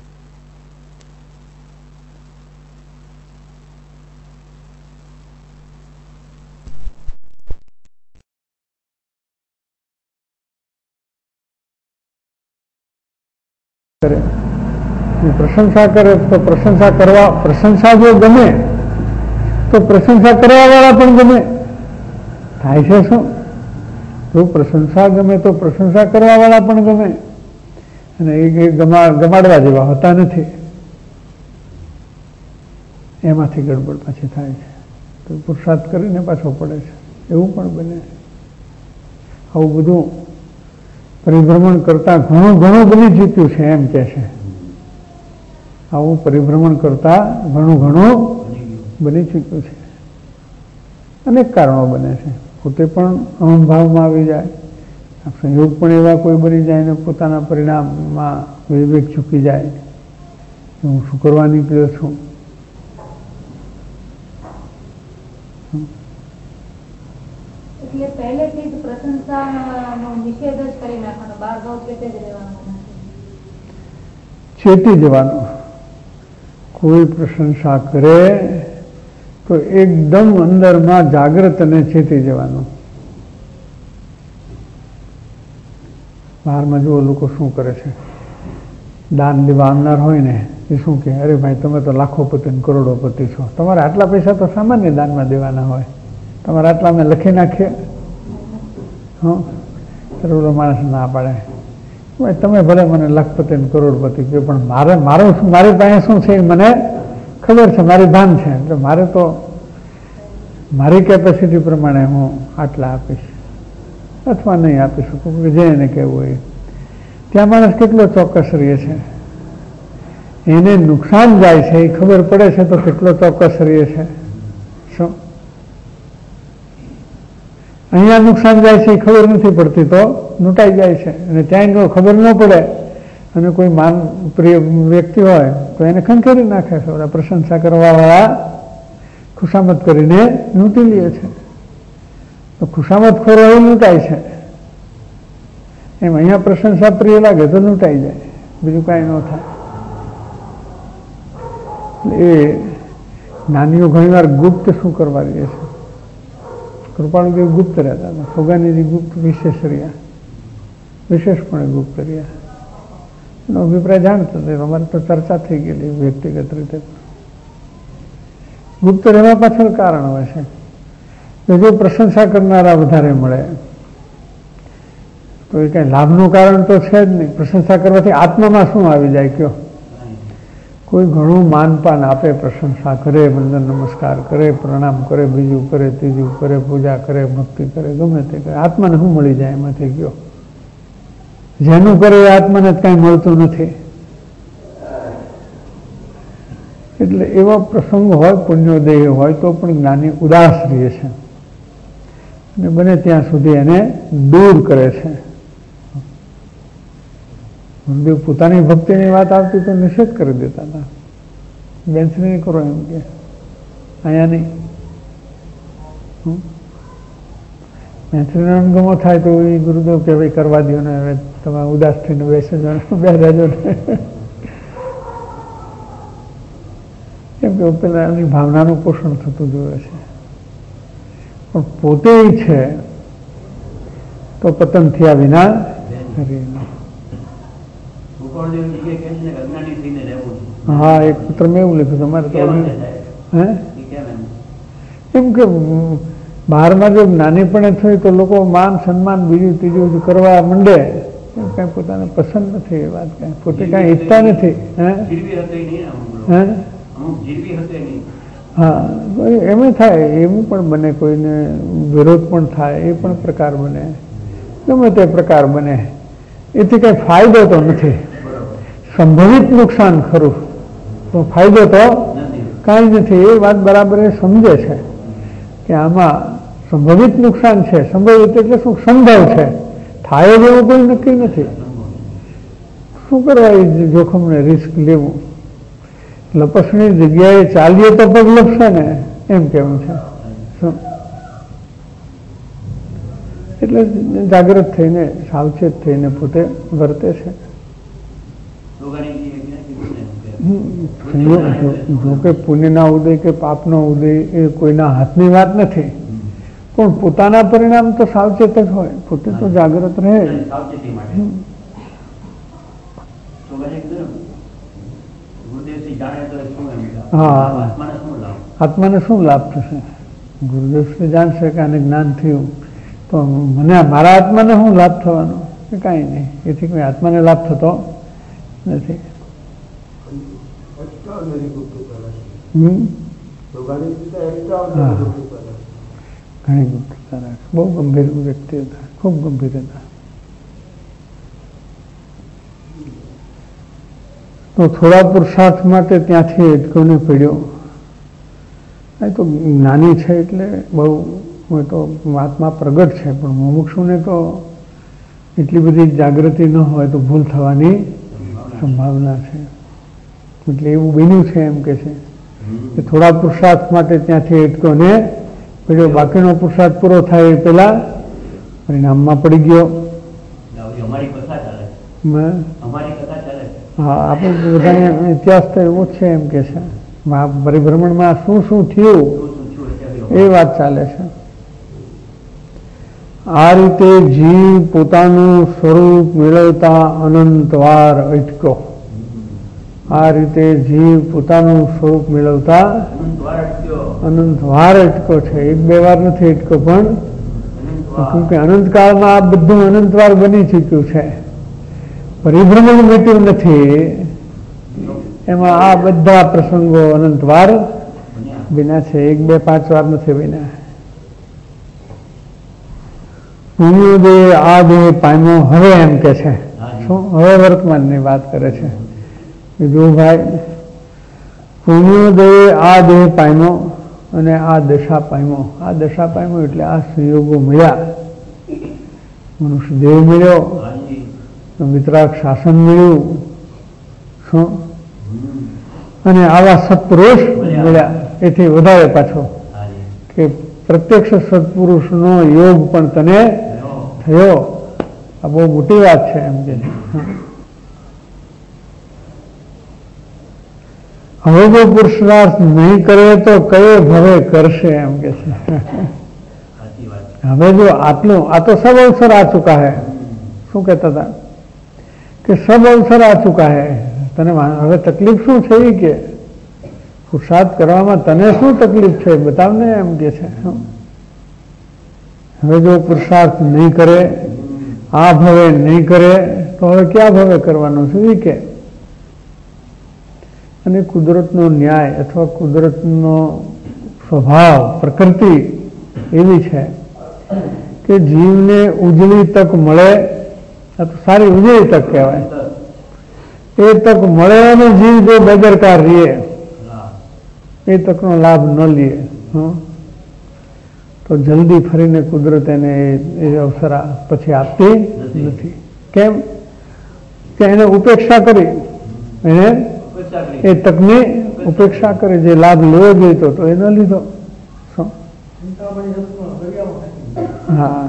Speaker 2: કરે, પ્રશંસા કરે તો પ્રશંસા જો ગમે તો પ્રશંસા કરવા વાળા પણ ગમે. થાય છે શું? જો પ્રશંસા ગમે તો પ્રશંસા કરવા વાળા પણ ગમે, અને એ ગમાડવા જેવા હોતા નથી. એમાંથી ગડબડ પાછી થાય છે, તો પુરુષાર્થ કરીને પાછો પડે છે, એવું પણ બને. આવું બધું પરિભ્રમણ કરતા ઘણું બની જીત્યું છે એમ કે છે. આવું પરિભ્રમણ કરતા ઘણું બની ચૂક્યું છે. અનેક કારણો બને છે. પોતે પણ અહંભાવમાં આવી જાય, સંયોગ પણ એવા કોઈ બની જાય ને પોતાના પરિણામમાં વિવેક ચૂકી જાય કે હું શું કરવા નીકળ્યો છું.
Speaker 4: એટલે પહેલેથી જ પ્રશંસાનો નિષેધ જ કરી નાખવાનો, બાર ભાવ ચેતે જ રહેવાનો,
Speaker 2: ચેતી જવાનું. કોઈ પ્રશંસા કરે તો એકદમ અંદરમાં જાગૃત અને ચેતી જવાનું. બહારમાં જુઓ લોકો શું કરે છે, દાન દેવા આવનાર હોય ને એ શું કહે, અરે ભાઈ તમે તો લાખોપતિ ને કરોડોપતિ છો, તમારે આટલા પૈસા તો સામાન્ય દાનમાં દેવાના હોય, તમારે આટલા અમે લખી નાખીએ. ઓલો માણસ ના પાડે, ભાઈ તમે ભલે મને લખપતિ ને કરોડપતિ કહો પણ મારી પાસે શું છે મને ખબર છે, મારી ભાન છે, એટલે મારે તો મારી કેપેસિટી પ્રમાણે હું આટલા આપીશ અથવા નહીં આપી શકું, જે એને કહેવું હોય. ત્યાં માણસ કેટલો ચોક્કસ રહે છે, એને નુકસાન જાય છે એ ખબર પડે છે તો કેટલો ચોક્કસ રહે છે. શું અહીંયા નુકસાન જાય છે એ ખબર નથી પડતી તો લૂંટાઈ જાય છે, અને ત્યાં ખબર ન પડે અને કોઈ પ્રિય વ્યક્તિ હોય તો એને ખંખેરી નાખે છે. ઓલા પ્રશંસા કરવાવાળા ખુશામત કરીને લૂંટી લે છે, તો ખુશામત ખોરો એ લૂંટાય છે. એમ અહીંયા પ્રશંસા પ્રિય લાગે તો લૂંટાઈ જાય, બીજું કાંઈ ન થાય. એ જ્ઞાનીઓ ઘણીવાર ગુપ્ત શું કરવા રહીએ છે. કૃપાળુદેવ ગુપ્ત રહેતા હતા, ફોગાનીજી ગુપ્ત વિશેષ રહ્યા, વિશેષપણે ગુપ્ત રહ્યા. એનો અભિપ્રાય જાણતો હતો, અમારે તો ચર્ચા થઈ ગયેલી વ્યક્તિગત રીતે. ગુપ્ત રહેવા પાછળ કારણ હોય છે કે જો પ્રશંસા કરનારા વધારે મળે તો એ કઈ લાભનું કારણ તો છે જ નહીં. પ્રશંસા કરવાથી આત્મામાં શું આવી જાય કયો? કોઈ ઘણું માનપાન આપે, પ્રશંસા કરે, વંદન નમસ્કાર કરે, પ્રણામ કરે, બીજું કરે, ત્રીજું કરે, પૂજા કરે, ભક્તિ કરે, ગમે તે કરે, આત્માને શું મળી જાય એમાંથી ગયો? જેનું કરે એ આત્માને જ કાંઈ મળતું નથી. એટલે એવા પ્રસંગ હોય, પુણ્યોદય હોય તો પણ જ્ઞાની ઉદાસ રહે છે અને બને ત્યાં સુધી એને દૂર કરે છે. ગુરુદેવ પોતાની ભક્તિની વાત આવતી તો નિષેધ કરી દેતા હતા. બેન્ચરી નહીં કરો એમ કે અહીંયા નહીં. બેન્ચરીનો અણગમો થાય તો એ ગુરુદેવ કે ભાઈ કરવા દો ને, હવે તમે ઉદાસ થઈને બેસજો, બે રહેજો ને. કેમ કે પેલા એની ભાવનાનું પોષણ થતું જોવે છે. પણ પોતે છે તો પતન થયા વિના હા, એક પુત્ર મેં એવું લખ્યું તમારે તો એમ કે બહારમાં જો નાનીપણે થઈ તો લોકો માન સન્માન બીજું ત્રીજું કરવા માંડે, કઈ પોતાને પસંદ નથી એ વાત, કઈ પોતે કઈ ઈચ્છતા નથી. હા, એમ થાય, એવું પણ બને, કોઈને વિરોધ પણ થાય, એ પણ પ્રકાર બને, ગમે તે પ્રકાર બને, એથી કઈ ફાયદો તો નથી. સંભવિત નુકસાન ખરું, તો ફાયદો તો કાંઈ નથી. એ વાત બરાબર એ સમજે છે કે આમાં સંભવિત નુકસાન છે. સંભવિત એટલે શું? સંભવ છે, થાય જ એવું કોઈ નક્કી નથી. શું કરવા એ જોખમને રિસ્ક લેવું? લપસણી જગ્યાએ ચાલીએ તો પગ લપશે ને, એમ કેવું છે. એટલે જાગૃત થઈને, સાવચેત થઈને પોતે વર્તે છે. જો કે પુણ્યના ઉદય કે પાપનો ઉદય એ કોઈના હાથની વાત નથી, પણ પોતાના પરિણામ તો સાવચેત જ હોય, પોતે તો જાગૃત રહે. હા, આત્માને શું લાભ થશે? ગુરુદેવ શ્રી જાણશે કે આને જ્ઞાન થયું તો મને મારા આત્માને શું લાભ થવાનો? કે કાંઈ નહીં. એથી કોઈ આત્માને લાભ થતો નથી. ઘણી ગુપ્તતા રાખે. બહુ ગંભીર વ્યક્તિ હતા, ખૂબ ગંભીર હતા. તો થોડા પુરુષાર્થ માટે ત્યાંથી એટકોને પડ્યો. એ તો જ્ઞાની છે એટલે બહુ તો આત્મા પ્રગટ છે, પણ મુમુક્ષુને તો એટલી બધી જાગૃતિ ન હોય તો ભૂલ થવાની સંભાવના છે. એટલે એવું બન્યું છે એમ કે છે કે થોડા પુરુષાર્થ માટે ત્યાંથી એટકોને પડ્યો. બાકીનો પુરુષાર્થ પૂરો થાય એ પેલા પરિણામમાં પડી ગયો. હા, આપણે બધાને ઇતિહાસ તો એવો જ છે એમ કે છે. પરિભ્રમણમાં શું શું થયું એ વાત ચાલે છે. આ રીતે જીવ પોતાનું સ્વરૂપ મેળવતા અનંતવાર અટક્યો. આ રીતે જીવ પોતાનું સ્વરૂપ મેળવતા અનંતવાર અટક્યો છે. એક બે વાર નથી અટક્યો, પણ કેમ કે અનંતકાળમાં આ બધું અનંતવાર બની ચૂક્યું છે. પરિભ્રમણ મેટ્યું નથી, એમાં આ બધા પ્રસંગો અનંતવાર બન્યા છે. એક બે 5 વાર નથી બન્યા. પુણ્યોદય આ દેહ પામ્યો. હવે એમ કે છે શું? હવે વર્તમાનની વાત કરે છે. કીધું ભાઈ, પુણ્યોદય આ દેહ પામ્યો અને આ દશા પામ્યો. આ દશા પામ્યો એટલે આ સંયોગો મળ્યા. મનુષ્ય દેહ મળ્યો, વિતરાગ શાસન મળ્યું, શું, અને આવા સત્પુરુષ મળ્યા. એથી વધારે પાછો કે પ્રત્યક્ષ સત્પુરુષનો યોગ પણ તને થયો. આ બહુ મોટી વાત છે એમ કે. હવે જો પુરુષાર્થ નહીં કરે તો કયો ભવે કરશે એમ કે છે. હવે જો આટલું, આ તો સબ અવસર આ ચુકા હે. શું કહેતા હતા કે સબ અવસર આ ચુકા હે. તને હવે તકલીફ શું છે એ કે પુરુષાર્થ કરવામાં તને શું તકલીફ છે બતાવને એમ કે છે. હવે જો પુરુષાર્થ નહીં કરે, આ ભવે નહીં કરે તો હવે ક્યાં ભવે કરવાનો છે એ કે. અને કુદરતનો ન્યાય અથવા કુદરતનો સ્વભાવ પ્રકૃતિ એવી છે કે જીવને ઉજળી તક મળે, અથવા સારી ઉજળી તક કહેવાય, એ તક મળે અને જીવ જો બેદરકાર રહીએ, એ તકનો લાભ ન લે તો જલ્દી ફરીને કુદરત એને એ અવસર પછી આપતી નથી. કેમ કે એને ઉપેક્ષા કરી, એને એ તકની ઉપેક્ષા કરી. જે લાભ લેવો જોઈતો તો એ ન લીધો. હા,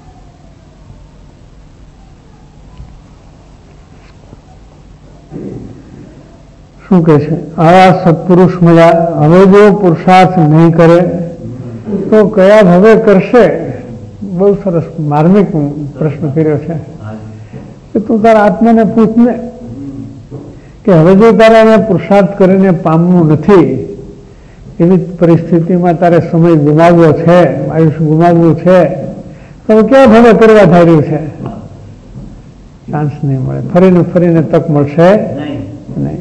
Speaker 2: શું કહે છે? આવા સત્પુરુષ મળ્યા. હવે જો પુરુષાર્થ નહીં કરે તો કયા હવે કરશે? બહુ સરસ માર્મિક પ્રશ્ન કર્યો છે કે તું તારા આત્માને પૂછને કે હવે જો તારે એને પુરુષાર્થ કરીને પામવું નથી, એવી પરિસ્થિતિમાં તારે સમય ગુમાવવો છે, આયુષ્ય ગુમાવવું છે, તો ક્યાં હવે કરવા ધાર્યું છે? ચાન્સ નહીં મળે, ફરીને ફરીને તક મળશે નહીં.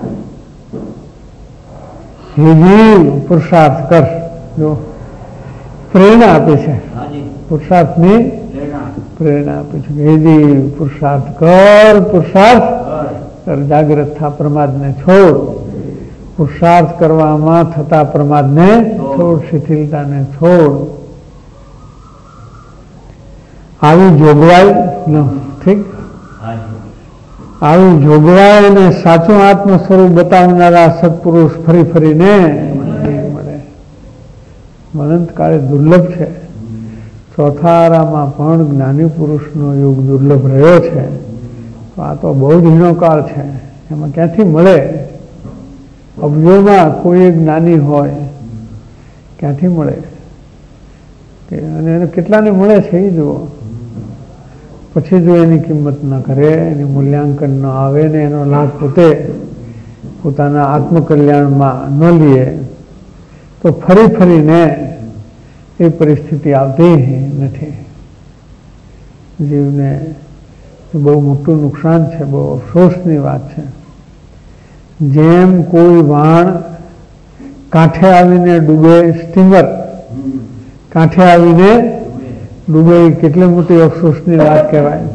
Speaker 2: જીવ પુરુષાર્થ કર. જો પ્રેરણા આપે છે, પુરુષાર્થની પ્રેરણા આપે છે. હે જીવ પુરુષાર્થ કર, પુરુષાર્થ કર, જાગ્રત થા, પ્રમાદને છોડ. પુરુષાર્થ કરવામાં થતા પ્રમાદને છોડ, શિથિલતાને છોડ. આવી જોગવાઈ ઠીક, આવી જોગવાઈ અને સાચું આત્મ સ્વરૂપ બતાવનારા સત્પુરુષ ફરી ફરીને મળે. અનંતકાળે દુર્લભ છે. ચોથા આરામાં પણ જ્ઞાની પુરુષનો યુગ દુર્લભ રહ્યો છે. તો આ તો બહુ જ ઝીણો કાળ છે, એમાં ક્યાંથી મળે? અબજોમાં કોઈ જ્ઞાની હોય, ક્યાંથી મળે? અને એને કેટલાને મળે છે એ જુઓ. પછી જો એની કિંમત ન કરે, એની મૂલ્યાંકન ન આવે ને એનો લાભ પોતે પોતાના આત્મકલ્યાણમાં ન લે તો ફરી ફરીને એ પરિસ્થિતિ આવતી નથી. જીવને બહુ મોટું નુકસાન છે, બહુ અફસોસની વાત છે. જેમ કોઈ વાણ કાંઠે આવીને ડૂબે, સ્ટીમર કાંઠે આવીને ડૂબે, કેટલી મોટી અફસોસની વાત કહેવાય.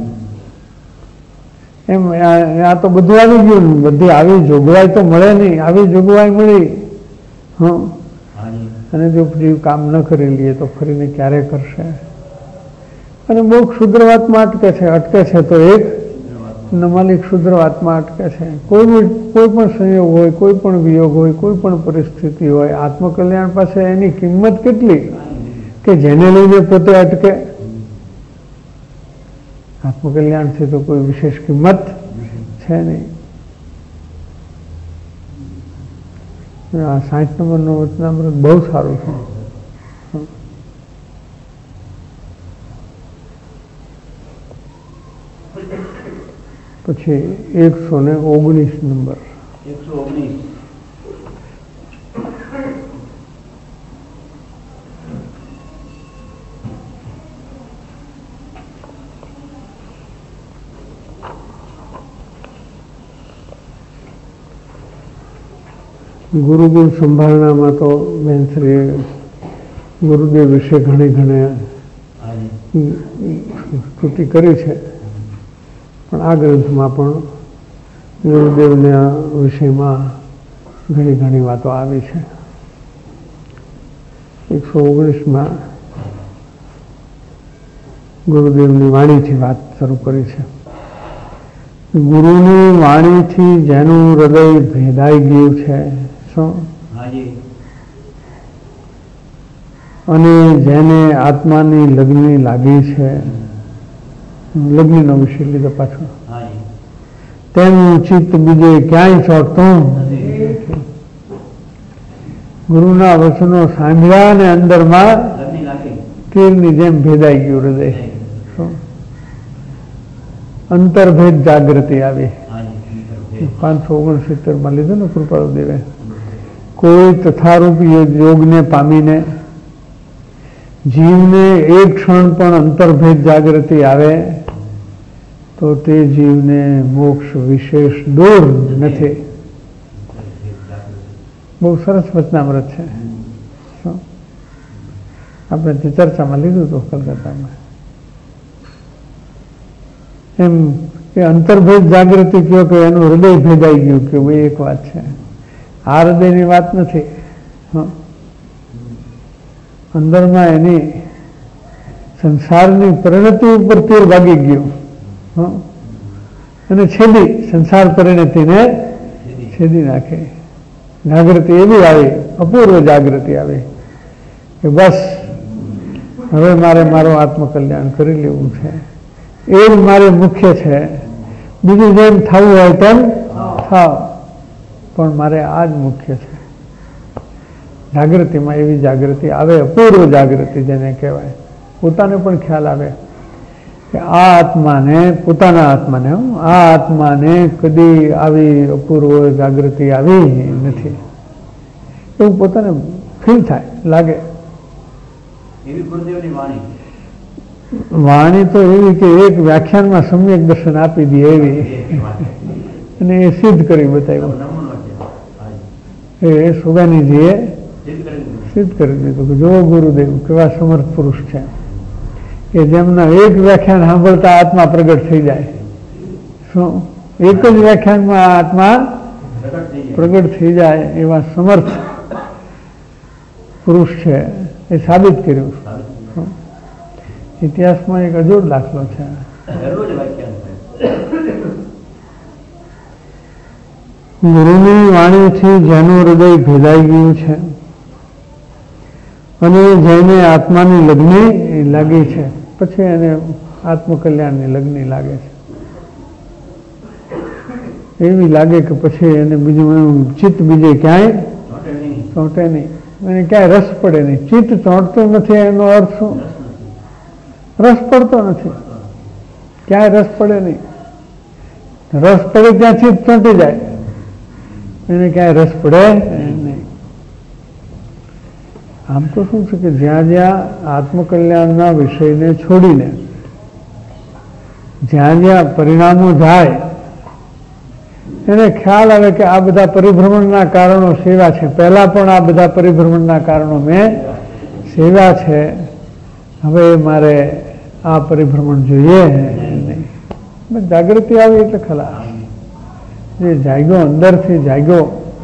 Speaker 2: એમ આ તો બધું આવી ગયું, બધી આવી જોગવાઈ તો મળે નહીં. આવી જોગવાઈ મળી અને જો જીવ કામ ન કરી લઈએ તો ફરીને ક્યારે કરશે? અને બહુ ક્ષુદ્ર વાતમાં અટકે છે તો એક નમાલી ક્ષુદ્ર વાતમાં અટકે છે. કોઈ પણ સંયોગ હોય, કોઈ પણ વિયોગ હોય, કોઈ પણ પરિસ્થિતિ હોય, આત્મકલ્યાણ પાસે એની કિંમત કેટલી કે જેને લઈને પોતે અટકે. આત્મકલ્યાણથી તો કોઈ વિશેષ કિંમત છે નહીં. આ 60 નંબરનો વચનામૃત બહુ સારું છે. પછી 119 નંબર. ગુરુગુણ સંભાળનામાં તો બેનશ્રીએ ગુરુદેવ વિશે ઘણી સ્તુતિ કરી છે, પણ આ ગ્રંથમાં પણ ગુરુદેવના વિષયમાં ઘણી વાતો આવી છે. 119માં ગુરુદેવની વાણીથી વાત શરૂ કરી છે. ગુરુની વાણીથી જેનું હૃદય ભેદાઈ ગયું છે, અને જેને આત્માની લગ્ની લાગી છે, લગ્નનો વિષય લીધો પાછો, તેનું ચિત્ત બીજે ક્યાંય ચોંટતું નથી. ગુરુના વચનો સાંભળ્યા અને અંદરમાં તીરની જેમ ભેદાઈ ગયું હૃદય. અંતર્ભેદ જાગૃતિ આવી. 569માં લીધું ને કૃપાળુદેવે. કોઈ તથારૂપ યોગને પામીને જીવને એક ક્ષણ પણ અંતર્ભેદ જાગૃતિ આવે તો તે જીવને મોક્ષ વિશેષ દૂર નથી. બહુ સરસ વચનામૃત છે. આપણે તે ચર્ચામાં લીધું હતું કલકત્તામાં. એમ કે અંતર્ભેદ જાગૃતિ કયો કે એનું હૃદય ભેદાઈ ગયું કે ભાઈ એક વાત છે. આ હૃદયની વાત નથી. અંદરમાં એની સંસારની પરિણતિ ઉપર તીર ભાગી ગયું અને છેદી સંસાર પરિણતિને છેદી નાખે. જાગૃતિ એવી આવી, અપૂર્વ જાગૃતિ આવી કે બસ હવે મારે મારું આત્મકલ્યાણ કરી લેવું છે, એ જ મારે મુખ્ય છે. બીજું જેમ થવું હોય તેમ થાવ, પણ મારે આ જ મુખ્ય છે. જાગૃતિમાં એવી જાગૃતિ આવે, અપૂર્વ જાગૃતિ જેને કહેવાય. પોતાને પણ ખ્યાલ આવે કે આ આત્માને, પોતાના આત્માને, આ આત્માને કદી આવી અપૂર્વ જાગૃતિ આવી નથી, એવું પોતાને ફીલ થાય, લાગે. વાણી તો એવી કે એક વ્યાખ્યાનમાં સમ્યક દર્શન આપી દે એવી, અને એ સિદ્ધ કરી બતાવ્યું. એ સુગાનીજીએ સિદ્ધ કરી દીધું કે જો ગુરુદેવ કેવા સમર્થ પુરુષ છે કે જેમના એક વ્યાખ્યાન સાંભળતા આત્મા પ્રગટ થઈ જાય. શું એક જ વ્યાખ્યાનમાં આત્મા પ્રગટ થઈ જાય એવા સમર્થ પુરુષ છે, એ સાબિત કર્યું. ઇતિહાસમાં એક અજોડ દાખલો છે. ગુરુની વાણીથી જેનું હૃદય ભેદાઈ ગયું છે અને જેને આત્માની લગ્ની લાગી છે, પછી એને આત્મકલ્યાણની લગ્ની લાગે છે. એવી લાગે કે પછી એને બીજું એનું ચિત્ત બીજે ક્યાંય ચોંટે નહીં, એને ક્યાંય રસ પડે નહીં. ચિત્ત ચોંટતું નથી એનો અર્થ શું? રસ પડતો નથી, ક્યાંય રસ પડે નહીં. રસ પડે ત્યાં ચિત્ત ચોંટી જાય, એને ક્યાંય રસ પડે નહીં. આમ તો શું છે કે જ્યાં જ્યાં આત્મકલ્યાણના વિષયને છોડીને જ્યાં જ્યાં પરિણામો જાય એને ખ્યાલ આવે કે આ બધા પરિભ્રમણના કારણો સેવા છે. પહેલા પણ આ બધા પરિભ્રમણના કારણો મેં સેવા છે, હવે મારે આ પરિભ્રમણ જોઈએ નહીં. જાગૃતિ આવી એટલે ખલાસ. જે જાગ્યો અંદરથી જાગ્યો,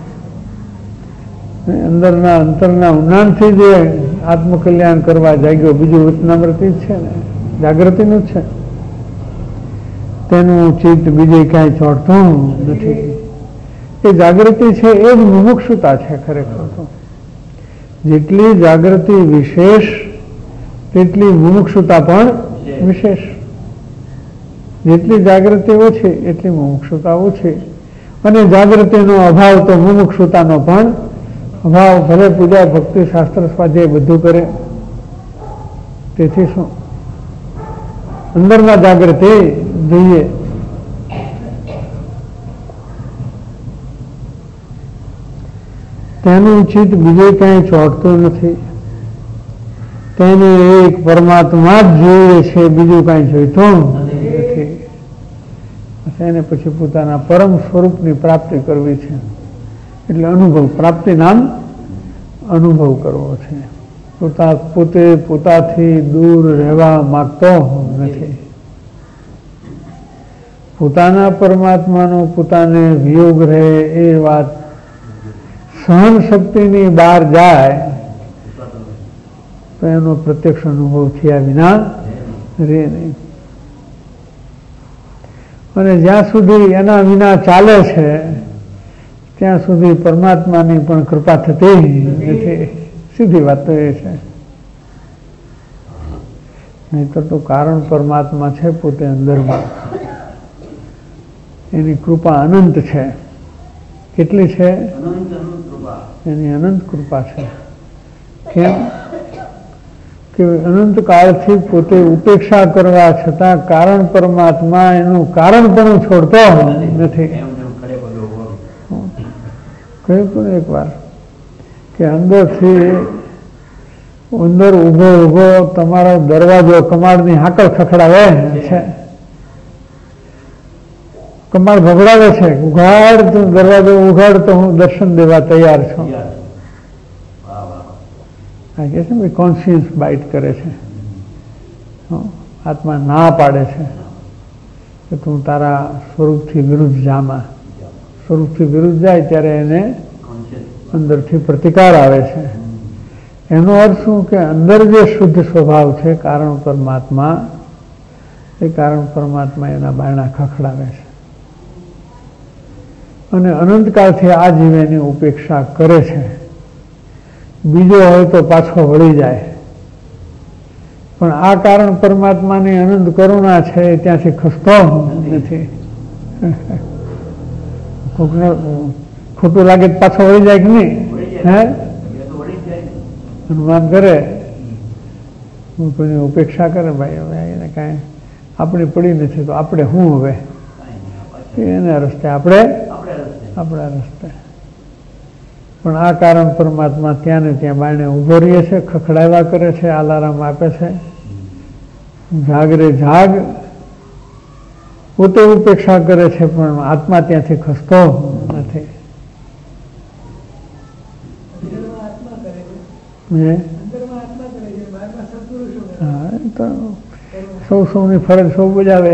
Speaker 2: અંદરના અંતરના ઊંડાણથી જે આત્મકલ્યાણ કરવા જાગ્યો, બીજું વચનામૃતિ જ છે ને, જાગૃતિનું જ છે. તેનું ચિત્ત બીજે ક્યાંય ચોંટતું નથી. એ જાગૃતિ છે એ જ મુમુક્ષુતા છે. ખરેખર તો જેટલી જાગૃતિ વિશેષ તેટલી મુમુક્ષુતા પણ વિશેષ. જેટલી જાગૃતિ ઓછી એટલી મુમુક્ષુતા ઓછી, અને જાગૃતિનો અભાવ તો મુમુક્ષુતાનો પણ અભાવ. ભલે પૂજા ભક્તિ શાસ્ત્ર સ્વાધ્યાય બધું કરે, તેથી શું અંદરમાં જાગૃતિ જોઈએ. તેનું ચિત્ત બીજે ક્યાંય ચોંટતું નથી, તેને એક પરમાત્મા જ જોઈએ છે, બીજું કાંઈ જોઈતું નથી. એને પછી પોતાના પરમ સ્વરૂપની પ્રાપ્તિ કરવી છે. એટલે અનુભવ, પ્રાપ્તિ નામ અનુભવ કરવો છે. પોતે પોતાથી દૂર રહેવા માંગતો નથી. પોતાના પરમાત્માનો પોતાને વિયોગ રહે એ વાત સહન શક્તિની બહાર જાય તો એનો પ્રત્યક્ષ અનુભવ થયા વિના રહે નહીં. અને જ્યાં સુધી એના વિના ચાલે છે ત્યાં સુધી પરમાત્માની પણ કૃપા થતી નથી. સીધી વાત તો એ છે. નહીતર તો કારણ પરમાત્મા છે પોતે અંદરમાં, એની કૃપા અનંત છે. કેટલી છે? એની અનંત કૃપા છે. કેમ કે અનંત કાળથી પોતે ઉપેક્ષા કરવા છતાં કારણ પરમાત્મા એનું કારણ પણ છોડતો નથી. કહ્યું હતું એક વાર કે અંદરથી અંદર ઉભો ઉભો તમારો દરવાજો કમાડની હાકલ ખખડાવે છે, કમાડ ભગડાવે છે, ઉઘાડ તું દરવાજો ઉઘાડ તો હું દર્શન દેવા તૈયાર છું. આ કહે છે ને કોન્શિયન્સ બાઇટ કરે છે, આત્મા ના પાડે છે કે તું તારા સ્વરૂપથી વિરુદ્ધ જામાં. સ્વરૂપથી વિરુદ્ધ જાય ત્યારે એને અંદરથી પ્રતિકાર આવે છે. એનો અર્થ શું કે અંદર જે શુદ્ધ સ્વભાવ છે કારણ પરમાત્મા, એ કારણ પરમાત્મા એના બારણા ખખડાવે છે અને અનંતકાળથી આ જીવ એની ઉપેક્ષા કરે છે. બીજો હોય તો પાછો વળી જાય, પણ આ કારણ પરમાત્માની અનંત કરુણા છે ત્યાંથી ખસતો નથી. કોકને ખોટું લાગે પાછો વળી જાય કે નહીં? હે, અનુમાન કરે, કોઈની ઉપેક્ષા કરે, ભાઈ હવે એને કાંઈ આપણી પડી નથી તો આપણે શું હવે એના રસ્તે, આપણે આપણા રસ્તે. પણ આ કારણ પરમાત્મા ત્યાં ને ત્યાં બાયણે ઊભો રહે છે, ખખડાવ્યા કરે છે, આલારામ આપે છે, જાગ રે જાગ. પોતે ઉપેક્ષા કરે છે પણ આત્મા ત્યાંથી ખસતો નથી. હા, તો સૌની ફરજ સૌ બજાવે,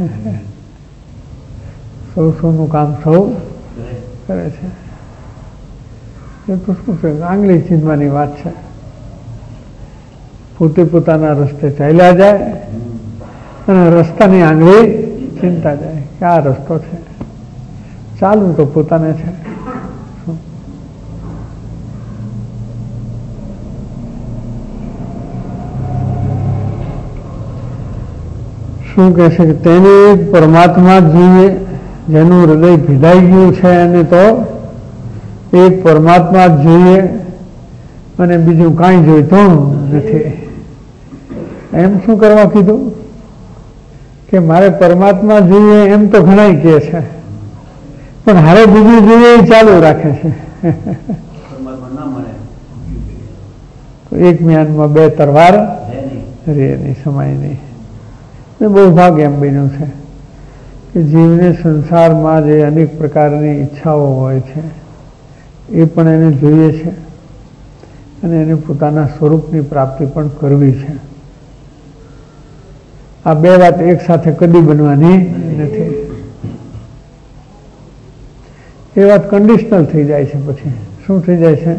Speaker 2: સૌનું કામ સૌ કરે છે. એ તો શું છે, આંગળી ચીંધવાની વાત છે. પોતે પોતાના રસ્તે ચાલ્યા જાય અને રસ્તાની આંગળી ચિંતા જાય કે આ રસ્તો છે, ચાલવું તો પોતાને છે. શું કહે છે કે તેને પરમાત્મા જ જોઈએ, જેનું હૃદય ભીડાઈ ગયું છે એને તો એક પરમાત્મા જ જોઈએ અને બીજું કાંઈ જોઈતું નથી. એમ શું કરવા કીધું કે મારે પરમાત્મા જોઈએ એમ તો ઘણા કહે છે, પણ હારે બીજું જોઈએ એ ચાલુ રાખે છે. તો એક મ્યાનમાં બે તરવાર રે નહીં, સમાય નહીં. એ બહુ ભાગ એમ બન્યું છે કે જીવને સંસારમાં જે અનેક પ્રકારની ઈચ્છાઓ હોય છે એ પણ એને જોઈએ છે અને એને પોતાના સ્વરૂપની પ્રાપ્તિ પણ કરવી છે. આ બે વાત એક સાથે કદી બનવાની નથી. એ વાત કન્ડિશનલ થઈ જાય છે. પછી શું થઈ જાય છે?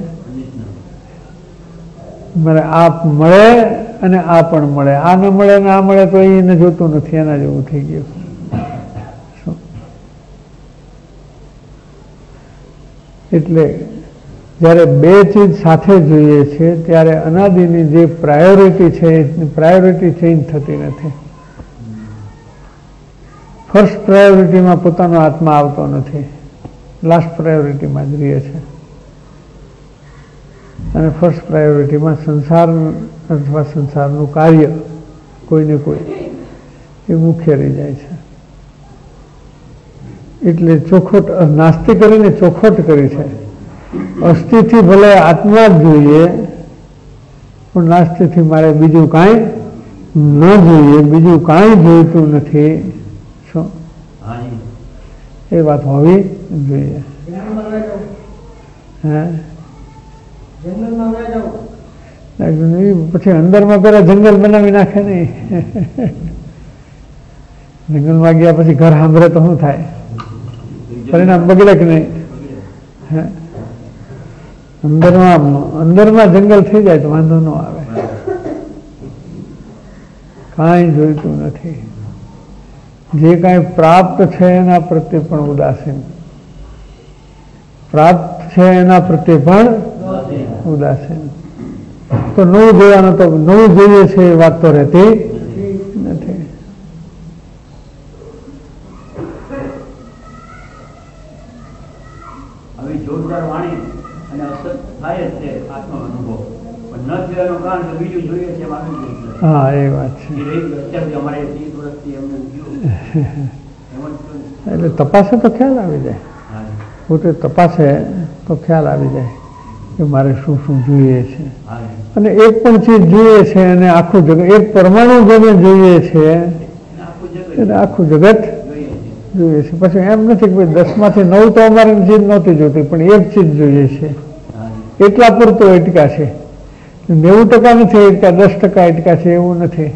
Speaker 2: મને આ મળે અને આ પણ મળે, આ ન મળે ને આ મળે તો એને જોતું નથી, એના જેવું થઈ ગયું. એટલે જ્યારે બે ચીજ સાથે જોઈએ છે ત્યારે અનાદિની જે પ્રાયોરિટી છે એ પ્રાયોરિટી ચેન્જ થતી નથી. ફર્સ્ટ પ્રાયોરિટીમાં પોતાનો આત્મા આવતો નથી, લાસ્ટ પ્રાયોરિટીમાં જ રહે છે. અને ફર્સ્ટ પ્રાયોરિટીમાં સંસાર અથવા સંસારનું કાર્ય કોઈને કોઈ એ મુખ્ય રહી જાય છે. એટલે ચોખવટ નાસ્તિક કરીને ચોખવટ કરી છે. અસ્થિથી ભલે આત્મા જ જોઈએ પણ નાસ્તિથી મારે બીજું કાંઈ ન જોઈએ, બીજું કાંઈ જોઈતું નથી. શું એ વાત હોવી જોઈએ. હે, પછી અંદરમાં પેલા જંગલ બનાવી નાખે નહીં. જંગલમાં ગયા પછી ઘર સાંભળે તો શું થાય? પરિણામ બગડે કે નહીં? હે, અંદરમાં જંગલ થઈ જાય તો વાંધો ન આવે. કાંઈ જોઈતું નથી. જે કાંઈ પ્રાપ્ત છે એના પ્રત્યે પણ ઉદાસીન, પ્રાપ્ત છે એના પ્રત્યે પણ ઉદાસીન. તો નવું જોવાનું તો નવું જોઈએ છે એ વાત તો રહેતી નથી.
Speaker 5: આવી જોરદાર વાણી અને અસર થાય જ છે આત્મા અનુભવ, પણ ન થવાનું કારણ કે બીજું જોઈએ છે.
Speaker 2: હા, એ વાત છે. એટલે તપાસે તો ખ્યાલ આવી જાય, પોતે તપાસે તો ખ્યાલ આવી જાય કે મારે શું શું જોઈએ છે. અને એક પણ ચીજ જોઈએ છે અને આખું જગત, એક પરમાણુ જેને જોઈએ છે એને આખું જગત જોઈએ છે. પછી એમ નથી કે 10માંથી 9 તો અમારે ચીજ નહોતી જોતી, પણ એક ચીજ જોઈએ છે, એટલા પૂરતો અટકા છે. 90% નથી અટકા, 10% અટકા છે એવું નથી,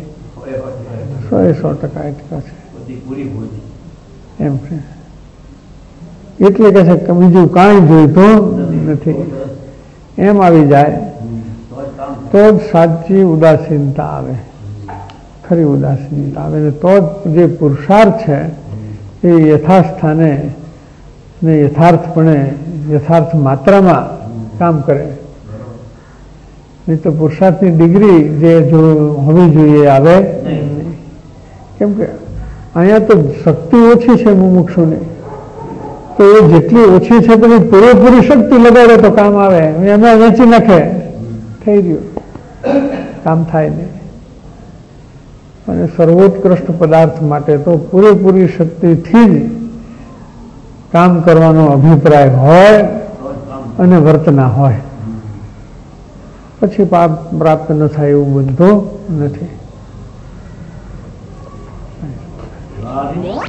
Speaker 2: 100% અટકા છે એમ છે. એટલે કહે છે કે બીજું કાંઈ જોઈતું નથી, એમ આવી જાય તો જ સાચી ઉદાસીનતા આવે, ખરી ઉદાસીનતા આવે ને તો જ જે પુરુષાર્થ છે એ યથાસ્થાને ને યથાર્થપણે યથાર્થ માત્રામાં કામ કરે. નહીં તો પુરુષાર્થની ડિગ્રી જે જો હોવી જોઈએ આવે નહીં. કેમ કે અહીંયા તો શક્તિ ઓછી છે મુમુક્ષુની, તો એ જેટલી ઓછી છે તેની પૂરેપૂરી શક્તિ લગાડે તો કામ આવે, એમાં વેચી નાખે થઈ ગયું, કામ થાય નહીં. અને સર્વોત્કૃષ્ટ પદાર્થ માટે તો પૂરેપૂરી શક્તિથી જ કામ કરવાનો અભિપ્રાય હોય અને વર્તના હોય, પછી પાપ પ્રાપ્ત ન થાય એવું બનતું નથી.